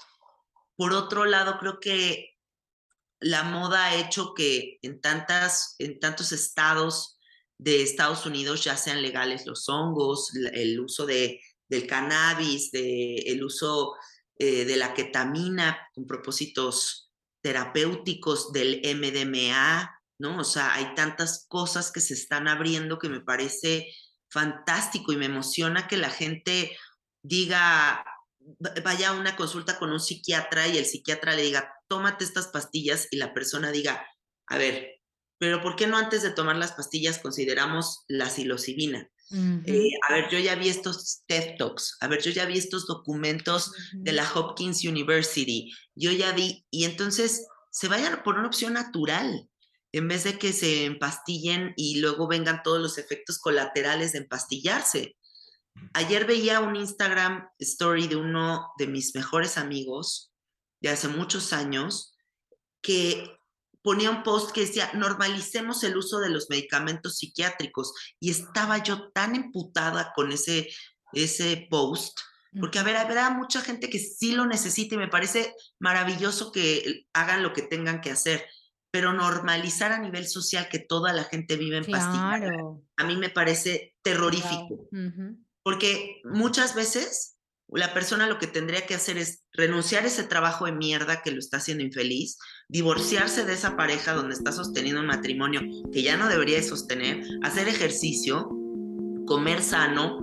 Por otro lado, creo que la moda ha hecho que en, tantas, en tantos estados de Estados Unidos ya sean legales los hongos, el uso de, del cannabis, de, el uso eh, de la ketamina con propósitos terapéuticos, del M D M A, ¿no? O sea, hay tantas cosas que se están abriendo que me parece fantástico y me emociona que la gente diga, vaya a una consulta con un psiquiatra y el psiquiatra le diga, tómate estas pastillas y la persona diga, a ver, pero ¿por qué no antes de tomar las pastillas consideramos la psilocibina? Eh, Ujú, a ver, yo ya vi estos TED Talks, a ver, yo ya vi estos documentos de ujú, la Hopkins University, yo ya vi, y entonces se vayan por una opción natural, en vez de que se empastillen y luego vengan todos los efectos colaterales de empastillarse. Ayer veía un Instagram story de uno de mis mejores amigos de hace muchos años que ponía un post que decía, normalicemos el uso de los medicamentos psiquiátricos. Y estaba yo tan emputada con ese, ese post, porque a ujú. ver, habrá mucha gente que sí lo necesita y me parece maravilloso que hagan lo que tengan que hacer, pero normalizar a nivel social que toda la gente vive en pastilla, Claro, a mí me parece guau, terrorífico. ujú, Porque muchas veces la persona lo que tendría que hacer es renunciar a ese trabajo de mierda que lo está haciendo infeliz, divorciarse de esa pareja donde está sosteniendo un matrimonio que ya no debería de sostener, hacer ejercicio, comer sano,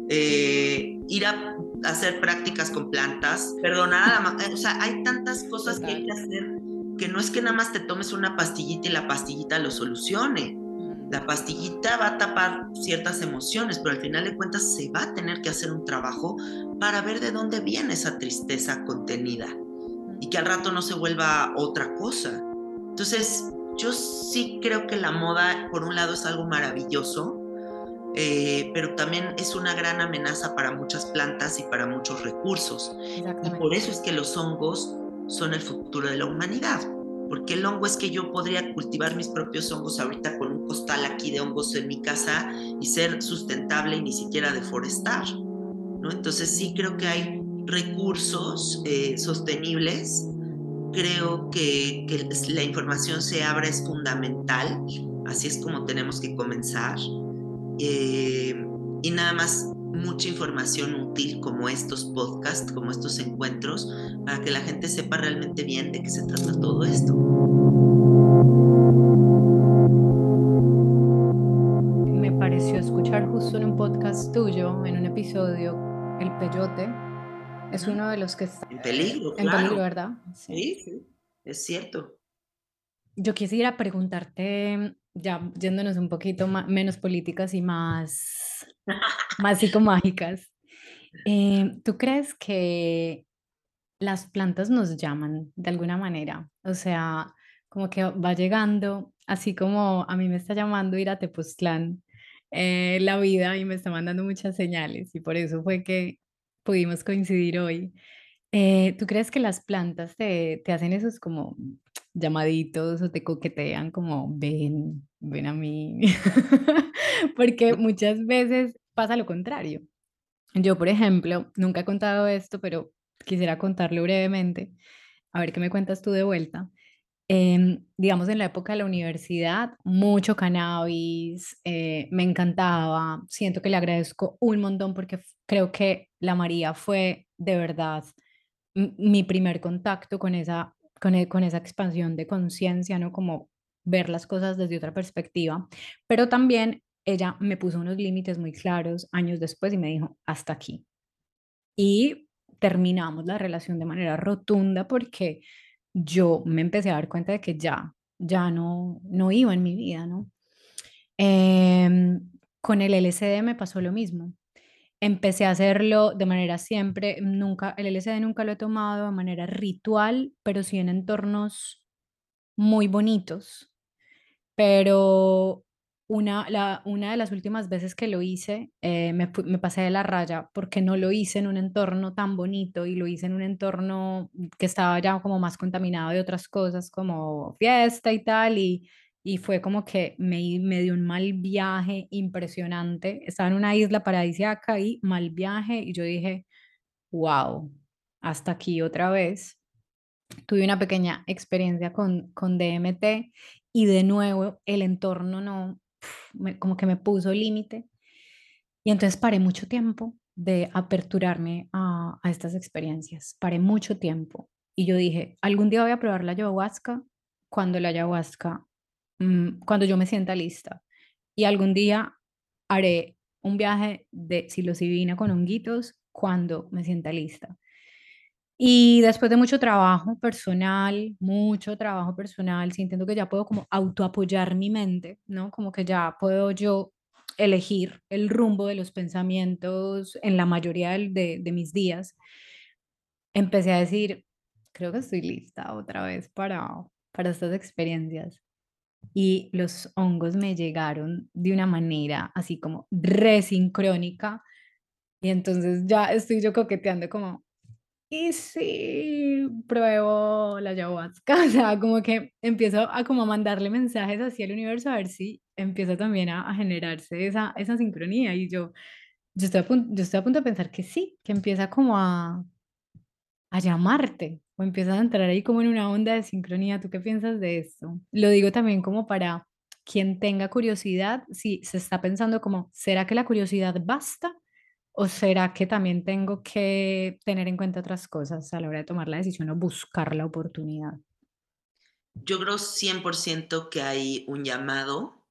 eh, ir a hacer prácticas con plantas, perdonar a la ma- o sea, hay tantas cosas que hay total. que hacer que no es que nada más te tomes una pastillita y la pastillita lo solucione. Mm, La pastillita va a tapar ciertas emociones, pero al final de cuentas se va a tener que hacer un trabajo para ver de dónde viene esa tristeza contenida mm, y que al rato no se vuelva otra cosa. Entonces, yo sí creo que la moda, por un lado, es algo maravilloso, eh, pero también es una gran amenaza para muchas plantas y para muchos recursos. Y por exactamente. eso es que los hongos son el futuro de la humanidad. porque el hongo es que yo podría cultivar mis propios hongos ahorita con un costal aquí de hongos en mi casa y ser sustentable y ni siquiera deforestar, ¿no? Entonces sí creo que hay recursos eh, sostenibles. Creo que, que la información se abra es fundamental, así es como tenemos que comenzar. Eh, y nada más mucha información útil como estos podcasts, como estos encuentros, para que la gente sepa realmente bien de qué se trata todo esto. Me pareció escuchar justo en un podcast tuyo, en un episodio, el peyote es ¿Mm? uno de los que está En peligro, en peligro, claro. ¿verdad? Sí. Sí, sí, es cierto. Yo quisiera preguntarte, ya yéndonos un poquito ma- menos políticas y más, más psicomágicas, eh, ¿tú crees que las plantas nos llaman de alguna manera? O sea, como que va llegando, así como a mí me está llamando ir a Tepoztlán, eh, la vida y me está mandando muchas señales y por eso fue que pudimos coincidir hoy. Eh, ¿tú crees que las plantas te, te hacen esos como llamaditos o te coquetean como ven, ven a mí? Porque muchas veces pasa lo contrario. Yo, por ejemplo, nunca he contado esto, pero quisiera contarlo brevemente. A ver qué me cuentas tú de vuelta. Em, digamos, en la época de la universidad, mucho cannabis, eh, me encantaba. Siento que le agradezco un montón porque f- creo que la María fue de verdad m- mi primer contacto con esa, con, e- con esa expansión de conciencia, ¿no? Como ver las cosas desde otra perspectiva. Pero también ella me puso unos límites muy claros años después y me dijo, hasta aquí. Y terminamos la relación de manera rotunda porque yo me empecé a dar cuenta de que ya, ya no, no iba en mi vida, ¿no? Em, con el L S D me pasó lo mismo. Empecé a hacerlo de manera siempre, nunca, el L S D nunca lo he tomado de manera ritual, pero sí en entornos muy bonitos. Pero una, la, una de las últimas veces que lo hice, eh, me, fu- me pasé de la raya porque no lo hice en un entorno tan bonito y lo hice en un entorno que estaba ya como más contaminado de otras cosas como fiesta y tal. Y, y fue como que me, me dio un mal viaje impresionante. Estaba en una isla paradisíaca y mal viaje y yo dije, wow, hasta aquí otra vez. Tuve una pequeña experiencia con, con D M T y de nuevo el entorno no, me- como que me puso límite y entonces paré mucho tiempo de aperturarme a, a estas experiencias, paré mucho tiempo y yo dije, algún día voy a probar la ayahuasca cuando la ayahuasca, mm, cuando yo me sienta lista y algún día haré un viaje de psilocibina con honguitos cuando me sienta lista. Y después de mucho trabajo personal, mucho trabajo personal, sintiendo que ya puedo como autoapoyar mi mente, ¿no? Como que ya puedo yo elegir el rumbo de los pensamientos en la mayoría del- de, de mis días, empecé a decir, creo que estoy lista otra vez para, para estas experiencias. Y los hongos me llegaron de una manera así como resincrónica. Y entonces ya estoy yo coqueteando como, y sí, pruebo la ayahuasca, o sea, como que empiezo a como a mandarle mensajes hacia el universo a ver si empieza también a, a generarse esa, esa sincronía. Y yo, yo estoy a punto, yo estoy a punto de pensar que sí, que empieza como a, a llamarte o empiezas a entrar ahí como en una onda de sincronía. ¿Tú qué piensas de esto? Lo digo también como para quien tenga curiosidad, si se está pensando como, ¿será que la curiosidad basta? ¿O será que también tengo que tener en cuenta otras cosas a la hora de tomar la decisión o buscar la oportunidad? Yo creo cien por ciento que hay un llamado.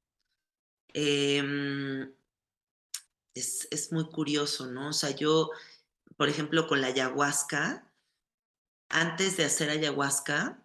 Eh, es, es muy curioso, ¿no? O sea, yo, por ejemplo, con la ayahuasca, antes de hacer ayahuasca,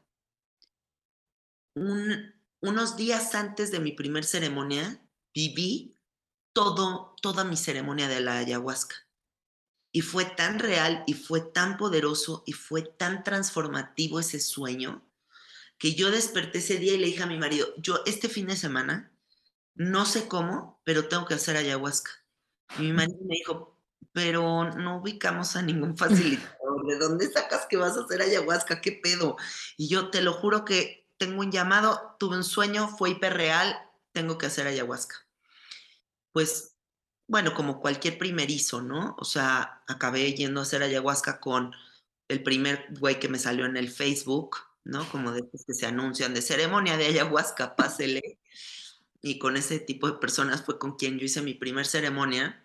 un, unos días antes de mi primer ceremonia, viví todo, toda mi ceremonia de la ayahuasca. Y fue tan real y fue tan poderoso y fue tan transformativo ese sueño que yo desperté ese día y le dije a mi marido, yo este fin de semana, no sé cómo, pero tengo que hacer ayahuasca. Y mi marido me dijo, pero no ubicamos a ningún facilitador. ¿De dónde sacas que vas a hacer ayahuasca? ¿Qué pedo? Y yo te lo juro que tengo un llamado, tuve un sueño, fue hiperreal, tengo que hacer ayahuasca. Pues, bueno, como cualquier primerizo, ¿no? O sea, acabé yendo a hacer ayahuasca con el primer güey que me salió en el Facebook, ¿no? Como de esos que se anuncian de ceremonia de ayahuasca, pásele. Y con ese tipo de personas fue con quien yo hice mi primer ceremonia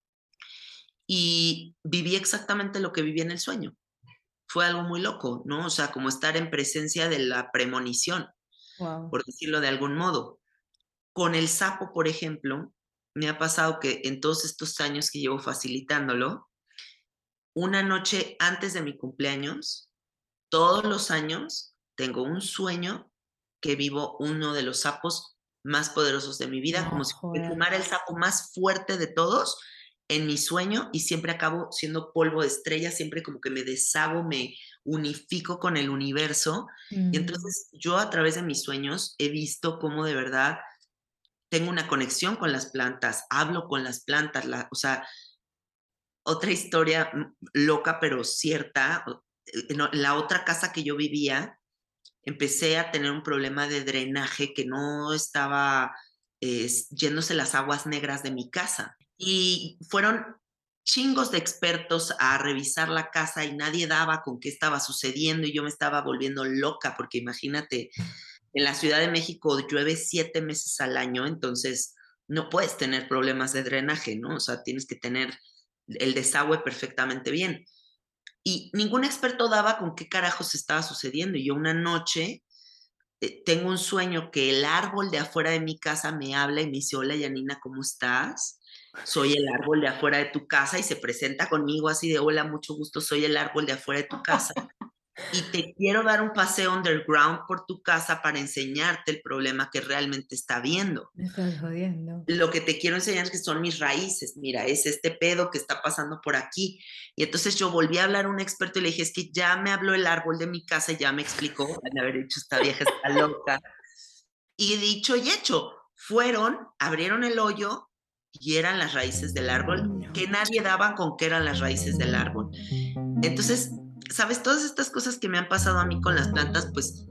y viví exactamente lo que viví en el sueño. Fue algo muy loco, ¿no? O sea, como estar en presencia de la premonición, Wow. por decirlo de algún modo. Con el sapo, por ejemplo, me ha pasado que en todos estos años que llevo facilitándolo, una noche antes de mi cumpleaños, todos los años tengo un sueño que vivo uno de los sapos más poderosos de mi vida, No como si me jodas. fumara el sapo más fuerte de todos en mi sueño y siempre acabo siendo polvo de estrella, siempre como que me deshago, me unifico con el universo. Y Mm, entonces yo a través de mis sueños he visto cómo de verdad tengo una conexión con las plantas, hablo con las plantas, la, o sea, otra historia mm, loca pero cierta, en la otra casa que yo vivía, empecé a tener un problema de drenaje que no estaba eh, yéndose las aguas negras de mi casa. Y fueron chingos de expertos a revisar la casa y nadie daba con qué estaba sucediendo y yo me estaba volviendo loca porque imagínate, en la Ciudad de México llueve siete meses al año, entonces no puedes tener problemas de drenaje, ¿no? O sea, tienes que tener el desagüe perfectamente bien. Y ningún experto daba con qué carajos estaba sucediendo. Y yo una noche eh, tengo un sueño que el árbol de afuera de mi casa me habla y me dice, hola Yanina, ¿cómo estás? Soy el árbol de afuera de tu casa y se presenta conmigo así de, hola, mucho gusto, soy el árbol de afuera de tu casa y te quiero dar un paseo underground por tu casa para enseñarte el problema que realmente está viendo. me estás jodiendo. Lo que te quiero enseñar es que son mis raíces, mira, es este pedo que está pasando por aquí. Y entonces yo volví a hablar a un experto y le dije, es que ya me habló el árbol de mi casa, y ya me explicó, de haber dicho, esta vieja está loca. Y dicho y hecho, fueron, abrieron el hoyo y eran las raíces del árbol, que No. nadie daba con que eran las raíces del árbol. Entonces, ¿sabes? Todas estas cosas que me han pasado a mí con las plantas, pues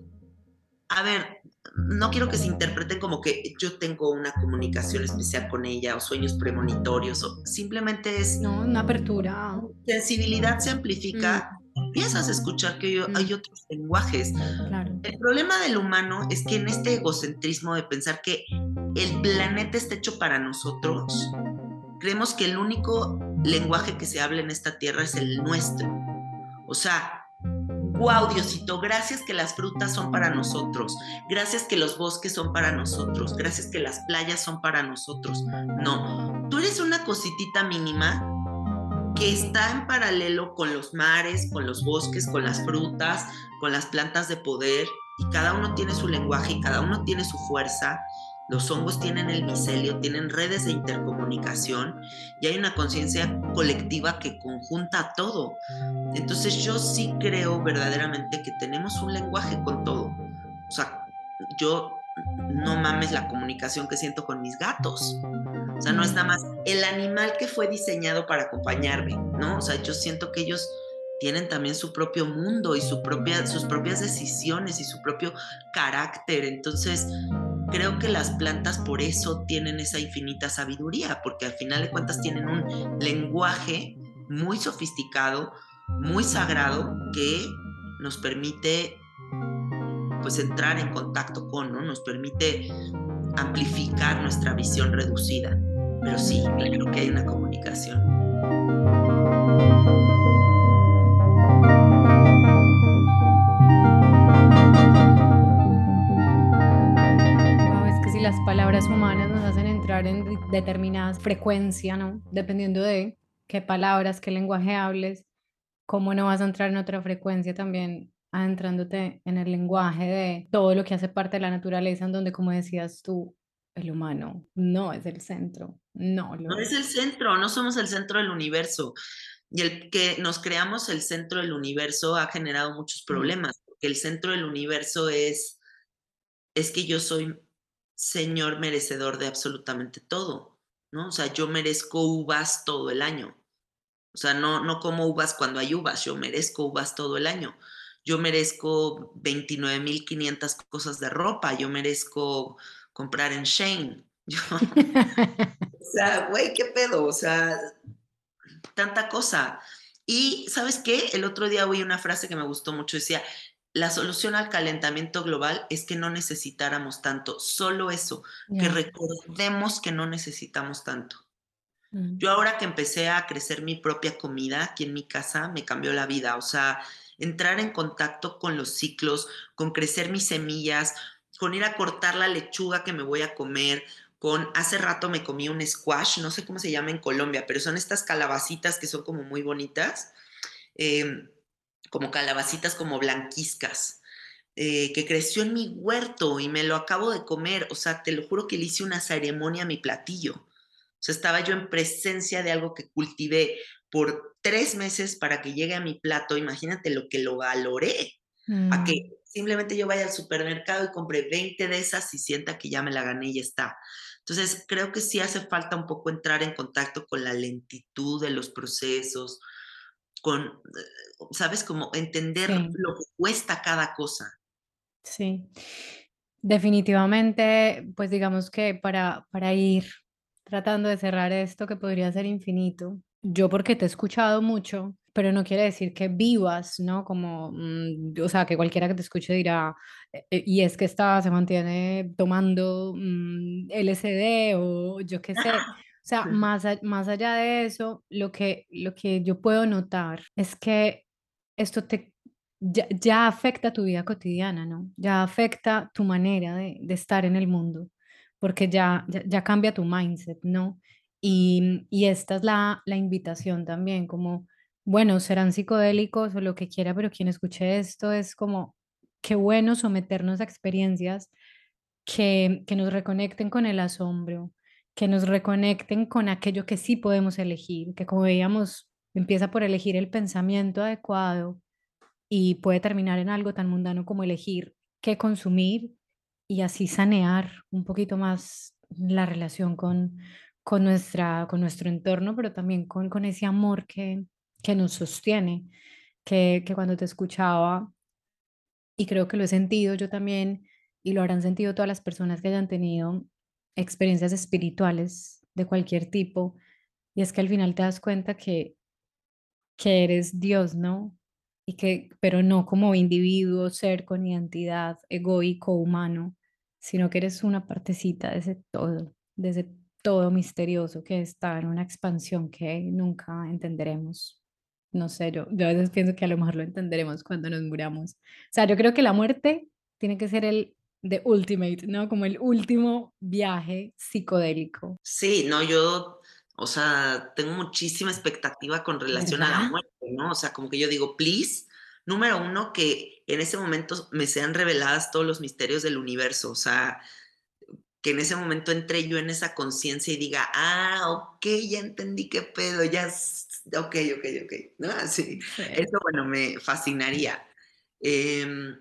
a ver, no quiero que se interpreten como que yo tengo una comunicación especial con ella o sueños premonitorios, o simplemente es No, una apertura. sensibilidad se Mm, amplifica, empiezas a escuchar que hay mm, otros lenguajes. claro. El problema del humano es que en este egocentrismo de pensar que el planeta está hecho para nosotros, creemos que el único lenguaje que se habla en esta tierra es el nuestro. O sea, wow, Diosito, gracias que las frutas son para nosotros, gracias que los bosques son para nosotros, gracias que las playas son para nosotros. No, tú eres una cositita mínima que está en paralelo con los mares, con los bosques, con las frutas, con las plantas de poder, y cada uno tiene su lenguaje y cada uno tiene su fuerza. Los hongos tienen el micelio, tienen redes de intercomunicación y hay una conciencia colectiva que conjunta todo. Entonces yo sí creo verdaderamente que tenemos un lenguaje con todo. O sea, yo no mames la comunicación que siento con mis gatos. O sea, no es nada Mm, más el animal que fue diseñado para acompañarme, ¿no? O sea, yo siento que ellos tienen también su propio mundo y su propia, sus propias decisiones y su propio carácter. Entonces, creo que las plantas por eso tienen esa infinita sabiduría, porque al final de cuentas tienen un lenguaje muy sofisticado, muy sagrado, que nos permite pues entrar en contacto con, ¿no? Nos permite amplificar nuestra visión reducida. Pero sí, claro que hay una comunicación. wow, es que si las palabras humanas nos hacen entrar en de- determinadas frecuencias, ¿no? Dependiendo de qué palabras, qué lenguaje hables, cómo no vas a entrar en otra frecuencia también adentrándote en el lenguaje de todo lo que hace parte de la naturaleza, en donde, como decías tú, el humano no es el centro, no lo No es es. el centro, no somos el centro del universo. Y el que nos creamos el centro del universo ha generado muchos Mm, problemas, porque el centro del universo es, es que yo soy señor merecedor de absolutamente todo, ¿no? O sea, yo merezco uvas todo el año. O sea, no, no como uvas cuando hay uvas, yo merezco uvas todo el año. yo merezco veintinueve mil quinientas cosas de ropa, yo merezco comprar en Shein. Yo, o sea, güey, ¿qué pedo? O sea, tanta cosa. Y, ¿sabes qué? El otro día oí una frase que me gustó mucho, decía, la solución al calentamiento global es que no necesitáramos tanto, solo eso, que Ya. recordemos que no necesitamos tanto. Mm. Yo ahora que empecé a crecer mi propia comida aquí en mi casa, me cambió la vida. O sea, entrar en contacto con los ciclos, con crecer mis semillas, con ir a cortar la lechuga que me voy a comer, con hace rato me comí un squash, no sé cómo se llama en Colombia, pero son estas calabacitas que son como muy bonitas, eh, como calabacitas como blanquiscas, eh, que creció en mi huerto y me lo acabo de comer. O sea, te lo juro que le hice una ceremonia a mi platillo. O sea, estaba yo en presencia de algo que cultivé por tres meses para que llegue a mi plato. Imagínate lo que lo valoré. A que Mm. simplemente yo vaya al supermercado y compre veinte de esas y sienta que ya me la gané y ya está. Entonces, creo que sí hace falta un poco entrar en contacto con la lentitud de los procesos, con, eh, ¿sabes? Como entender Sí. lo que cuesta cada cosa. Sí, definitivamente, pues digamos que para, para ir tratando de cerrar esto que podría ser infinito, yo porque te he escuchado mucho, pero no quiere decir que vivas, ¿no? Como, mm, o sea, que cualquiera que te escuche dirá, "Eh, eh, y es que esta se mantiene tomando mm, L S D o yo qué sé". O sea, más, a- más allá de eso, lo que, lo que yo puedo notar es que esto te ya, ya afecta tu vida cotidiana, ¿no? Ya afecta tu manera de, de estar en el mundo, porque ya, ya, ya cambia tu mindset, ¿no? Y, y esta es la, la invitación también, como, bueno, serán psicodélicos o lo que quiera, pero quien escuche esto es como, qué bueno someternos a experiencias que, que nos reconecten con el asombro, que nos reconecten con aquello que sí podemos elegir, que como veíamos, empieza por elegir el pensamiento adecuado y puede terminar en algo tan mundano como elegir qué consumir y así sanear un poquito más la relación con, con, nuestra, con nuestro entorno, pero también con, con ese amor que, que nos sostiene, que, que cuando te escuchaba, y creo que lo he sentido yo también, y lo habrán sentido todas las personas que hayan tenido experiencias espirituales de cualquier tipo, y es que al final te das cuenta que que eres Dios, ¿no? Y que, pero no como individuo, ser con identidad egoico, humano, sino que eres una partecita de ese todo, de ese todo misterioso que está en una expansión que nunca entenderemos. No sé, yo, yo a veces pienso que a lo mejor lo entenderemos cuando nos muramos. O sea, yo creo que la muerte tiene que ser el the ultimate, ¿no? Como el último viaje psicodélico. Sí, no, yo, o sea, tengo muchísima expectativa con relación a la ¿Verdad? muerte, ¿no? O sea, como que yo digo, please, número uno, que en ese momento me sean reveladas todos los misterios del universo, o sea, que en ese momento entre yo en esa conciencia y diga, ah, ok, ya entendí qué pedo, ya, s- ok, ok, ok, ¿no? Así, Sí. eso, bueno, me fascinaría. Em,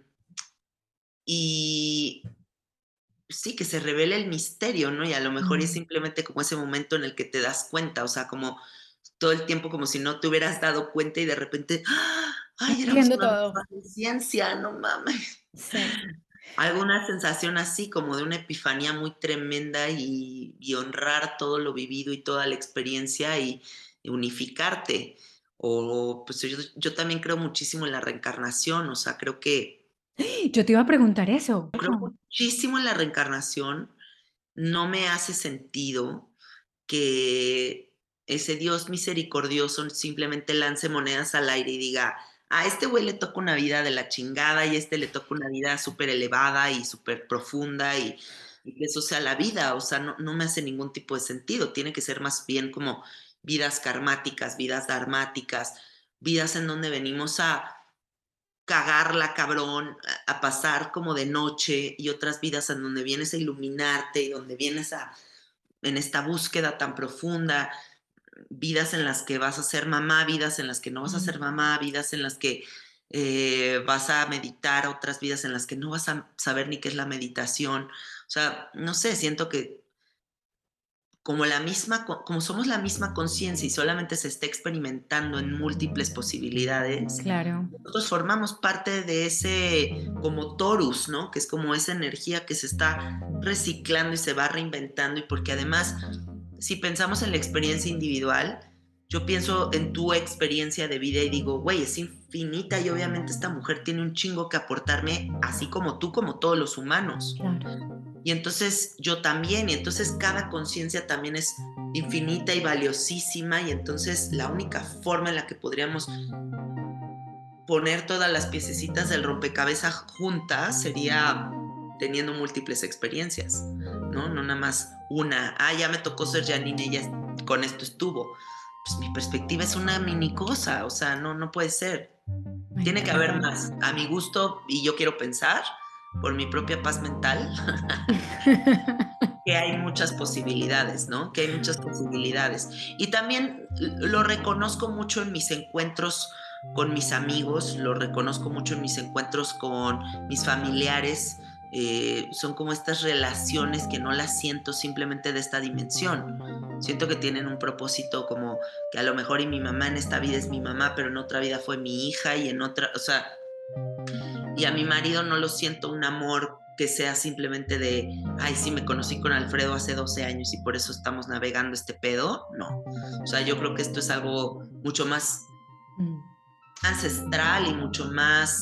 y sí, que se revele el misterio, ¿no? Y a lo mejor es Mm. simplemente como ese momento en el que te das cuenta, o sea, como todo el tiempo como si no te hubieras dado cuenta y de repente, ¡ah! Ay, éramos Entiendo una todo. misma conciencia, no mames. Sí. Alguna sensación así como de una epifanía muy tremenda y, y honrar todo lo vivido y toda la experiencia y, y unificarte. O pues yo, yo también creo muchísimo en la reencarnación, o sea, creo que Yo te iba a preguntar eso. creo muchísimo en la reencarnación. No me hace sentido que ese Dios misericordioso simplemente lance monedas al aire y diga, a este güey le toca una vida de la chingada y a este le toca una vida súper elevada y súper profunda y, y que eso sea la vida. O sea, no, no me hace ningún tipo de sentido. Tiene que ser más bien como vidas karmáticas, vidas dharmáticas, vidas en donde venimos a cagarla, cabrón, a, a pasar como de noche y otras vidas en donde vienes a iluminarte y donde vienes a, en esta búsqueda tan profunda, vidas en las que vas a ser mamá, vidas en las que no vas a ser Mm. mamá, vidas en las que eh, vas a meditar, otras vidas en las que no vas a saber ni qué es la meditación. O sea, no sé, siento que como la misma, como somos la misma conciencia y solamente se está experimentando en múltiples posibilidades, Claro. nosotros formamos parte de ese como torus, ¿no? Que es como esa energía que se está reciclando y se va reinventando, y porque además, si pensamos en la experiencia individual, yo pienso en tu experiencia de vida y digo, güey, es infinita y obviamente esta mujer tiene un chingo que aportarme, así como tú, como todos los humanos. Claro. Y entonces yo también, y entonces cada conciencia también es infinita y valiosísima, y entonces la única forma en la que podríamos poner todas las piececitas del rompecabezas juntas sería teniendo múltiples experiencias, ¿no? No nada más una, ah, ya me tocó ser Janine y ya con esto estuvo. Pues mi perspectiva es una mini cosa, o sea, no, no puede ser. Me Tiene que haber encanta. más, a mi gusto, y yo quiero pensar, por mi propia paz mental, que hay muchas posibilidades, ¿no? Que hay muchas posibilidades. Y también lo reconozco mucho en mis encuentros con mis amigos, lo reconozco mucho en mis encuentros con mis familiares. Eh, son como estas relaciones que no las siento simplemente de esta dimensión. Siento que tienen un propósito, como que a lo mejor y mi mamá en esta vida es mi mamá, pero en otra vida fue mi hija, y en otra, o sea, y a mi marido no lo siento un amor que sea simplemente de, ay, sí, me conocí con Alfredo hace doce años y por eso estamos navegando este pedo. No. O sea, yo creo que esto es algo mucho más Mm. ancestral y mucho más,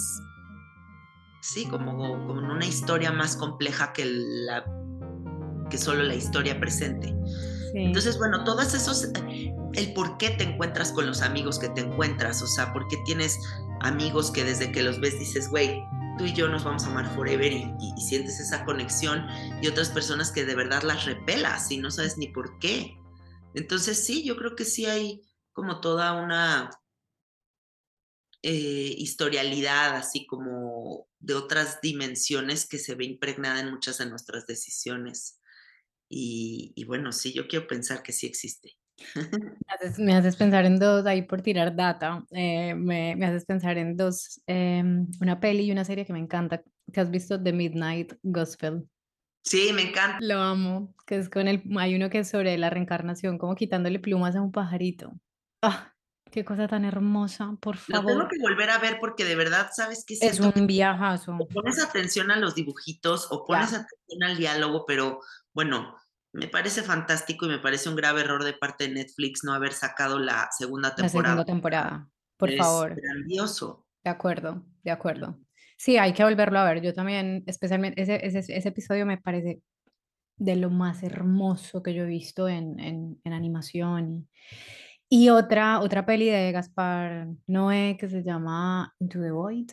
sí, como, como una historia más compleja que, la, que solo la historia presente. Sí. Entonces, bueno, todos esos, el por qué te encuentras con los amigos que te encuentras, o sea, por qué tienes amigos que desde que los ves dices, güey, tú y yo nos vamos a amar forever, y, y, y sientes esa conexión, y otras personas que de verdad las repelas y no sabes ni por qué. Entonces, sí, yo creo que sí hay como toda una eh, historialidad, así como de otras dimensiones que se ve impregnada en muchas de nuestras decisiones. Y, y bueno, sí, yo quiero pensar que sí existe. Me haces, me haces pensar en dos, ahí por tirar data, eh, me, me haces pensar en dos, em, una peli y una serie que me encanta, que has visto, The Midnight Gospel. Sí, me encanta. Lo amo, que es con el, hay uno que es sobre la reencarnación, como quitándole plumas a un pajarito. Ah, qué cosa tan hermosa, por Lo tengo favor. que volver a ver porque de verdad, ¿sabes qué? Es Siento que un viajazo. o pones atención a los dibujitos o pones Ya, atención al diálogo, pero bueno, me parece fantástico y me parece un grave error de parte de Netflix no haber sacado la segunda la temporada. segunda temporada, por Es favor. grandioso. De acuerdo, de acuerdo. Sí, hay que volverlo a ver. Yo también, especialmente, ese, ese, ese episodio me parece de lo más hermoso que yo he visto en, en, en animación. Y, y otra, otra peli de Gaspar Noé que se llama Into the Void,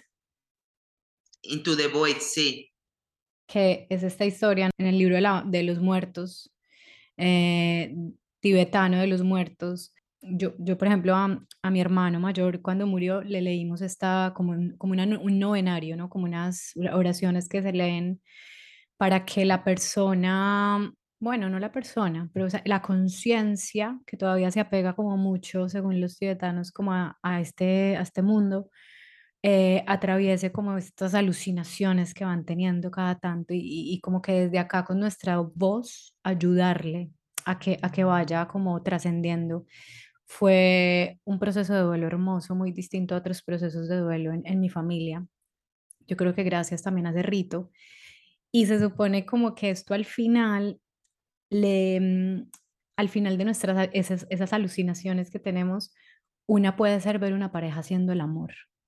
Into the Void, sí. que es esta historia en el libro de, la- de los muertos, eh, tibetano de los muertos. Yo, yo por ejemplo, a, a mi hermano mayor, cuando murió, le leímos esta, como, un, como una- un novenario, ¿no? Como unas oraciones que se leen para que la persona, bueno, no la persona, pero o sea, la conciencia, que todavía se apega como mucho, según los tibetanos, como a, a este, a este mundo, eh, atraviese como estas alucinaciones que van teniendo cada tanto, y, y- y como que desde acá con nuestra voz ayudarle a que, a que vaya como trascendiendo. Fue un proceso de duelo hermoso, muy distinto a otros procesos de duelo en, en mi familia. Yo creo que gracias también a ese rito. Y se supone como que esto al final, le, mm, al final de nuestras, esas, esas alucinaciones que tenemos, una puede ser ver una pareja haciendo el amor.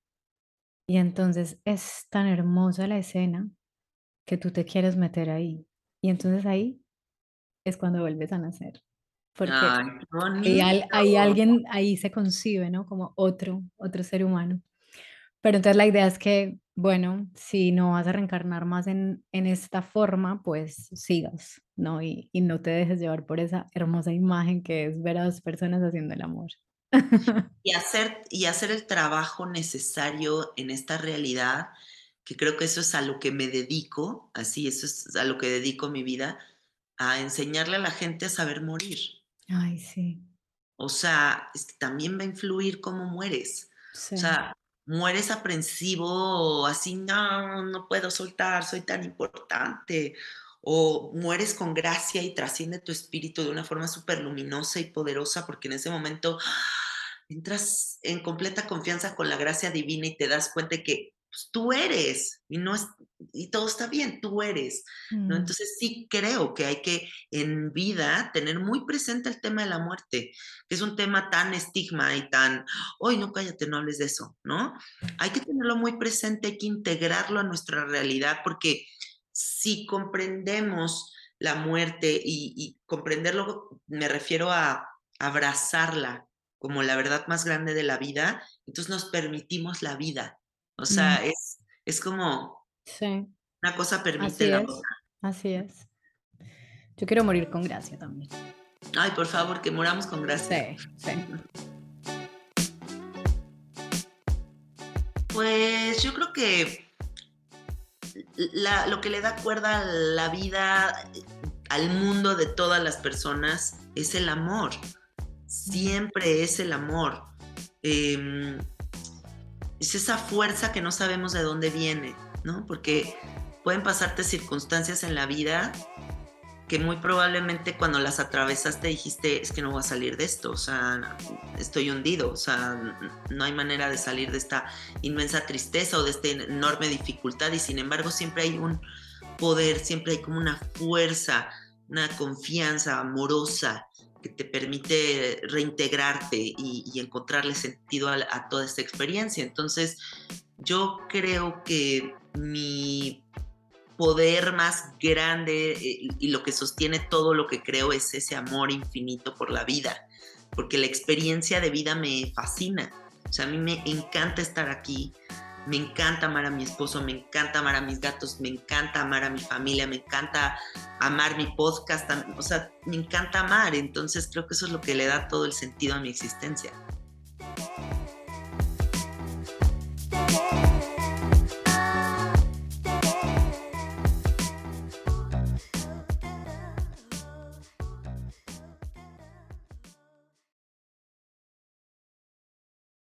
Y entonces es tan hermosa la escena que tú te quieres meter ahí. Y entonces ahí es cuando vuelves a nacer. Porque Ay, qué ahí, al- bonito. ahí alguien, ahí se concibe, ¿no? Como otro, otro ser humano. Pero entonces la idea es que, bueno, si no vas a reencarnar más en, en esta forma, pues sigas, ¿no? Y, y no te dejes llevar por esa hermosa imagen que es ver a dos personas haciendo el amor. Y hacer, y hacer el trabajo necesario en esta realidad, que creo que eso es a lo que me dedico, así, eso es a lo que dedico mi vida, a enseñarle a la gente a saber morir. Ay, sí, O sea, es que también va a influir cómo mueres. O sí, sea, mueres aprensivo, así, no, no puedo soltar, soy tan importante. o mueres con gracia y trasciende tu espíritu de una forma súper luminosa y poderosa, porque en ese momento entras en completa confianza con la gracia divina y te das cuenta que pues, tú eres y, no es, y todo está bien, tú eres, ¿no? Mm, Entonces sí creo que hay que en vida tener muy presente el tema de la muerte, que es un tema tan estigma y tan, hoy no, cállate, no hables de eso, ¿no? Hay que tenerlo muy presente, hay que integrarlo a nuestra realidad, porque si comprendemos la muerte y, y comprenderlo, me refiero a abrazarla como la verdad más grande de la vida, entonces nos permitimos la vida. O mm, sea, es, es como sí, una cosa permite así la es, otra. así es. Yo quiero morir con gracia también. Ay, por favor, que moramos con gracia. Sí, sí. Pues yo creo que la, lo que le da cuerda a la vida, al mundo de todas las personas, es el amor. Mm, Siempre es el amor. Eh, es esa fuerza que no sabemos de dónde viene, ¿no? Porque pueden pasarte circunstancias en la vida que muy probablemente cuando las atravesaste dijiste, es que no voy a salir de esto, o sea, estoy hundido, o sea, no hay manera de salir de esta inmensa tristeza o de esta enorme dificultad, y sin embargo siempre hay un poder, siempre hay como una fuerza, una confianza amorosa que te permite reintegrarte y, y encontrarle sentido a, a toda esta experiencia. Entonces, yo creo que mi poder más grande eh, y lo que sostiene todo lo que creo es ese amor infinito por la vida, porque la experiencia de vida me fascina. O sea, a mí me encanta estar aquí, me encanta amar a mi esposo, me encanta amar a mis gatos, me encanta amar a mi familia, me encanta amar mi podcast, o sea, me encanta amar. Entonces creo que eso es lo que le da todo el sentido a mi existencia.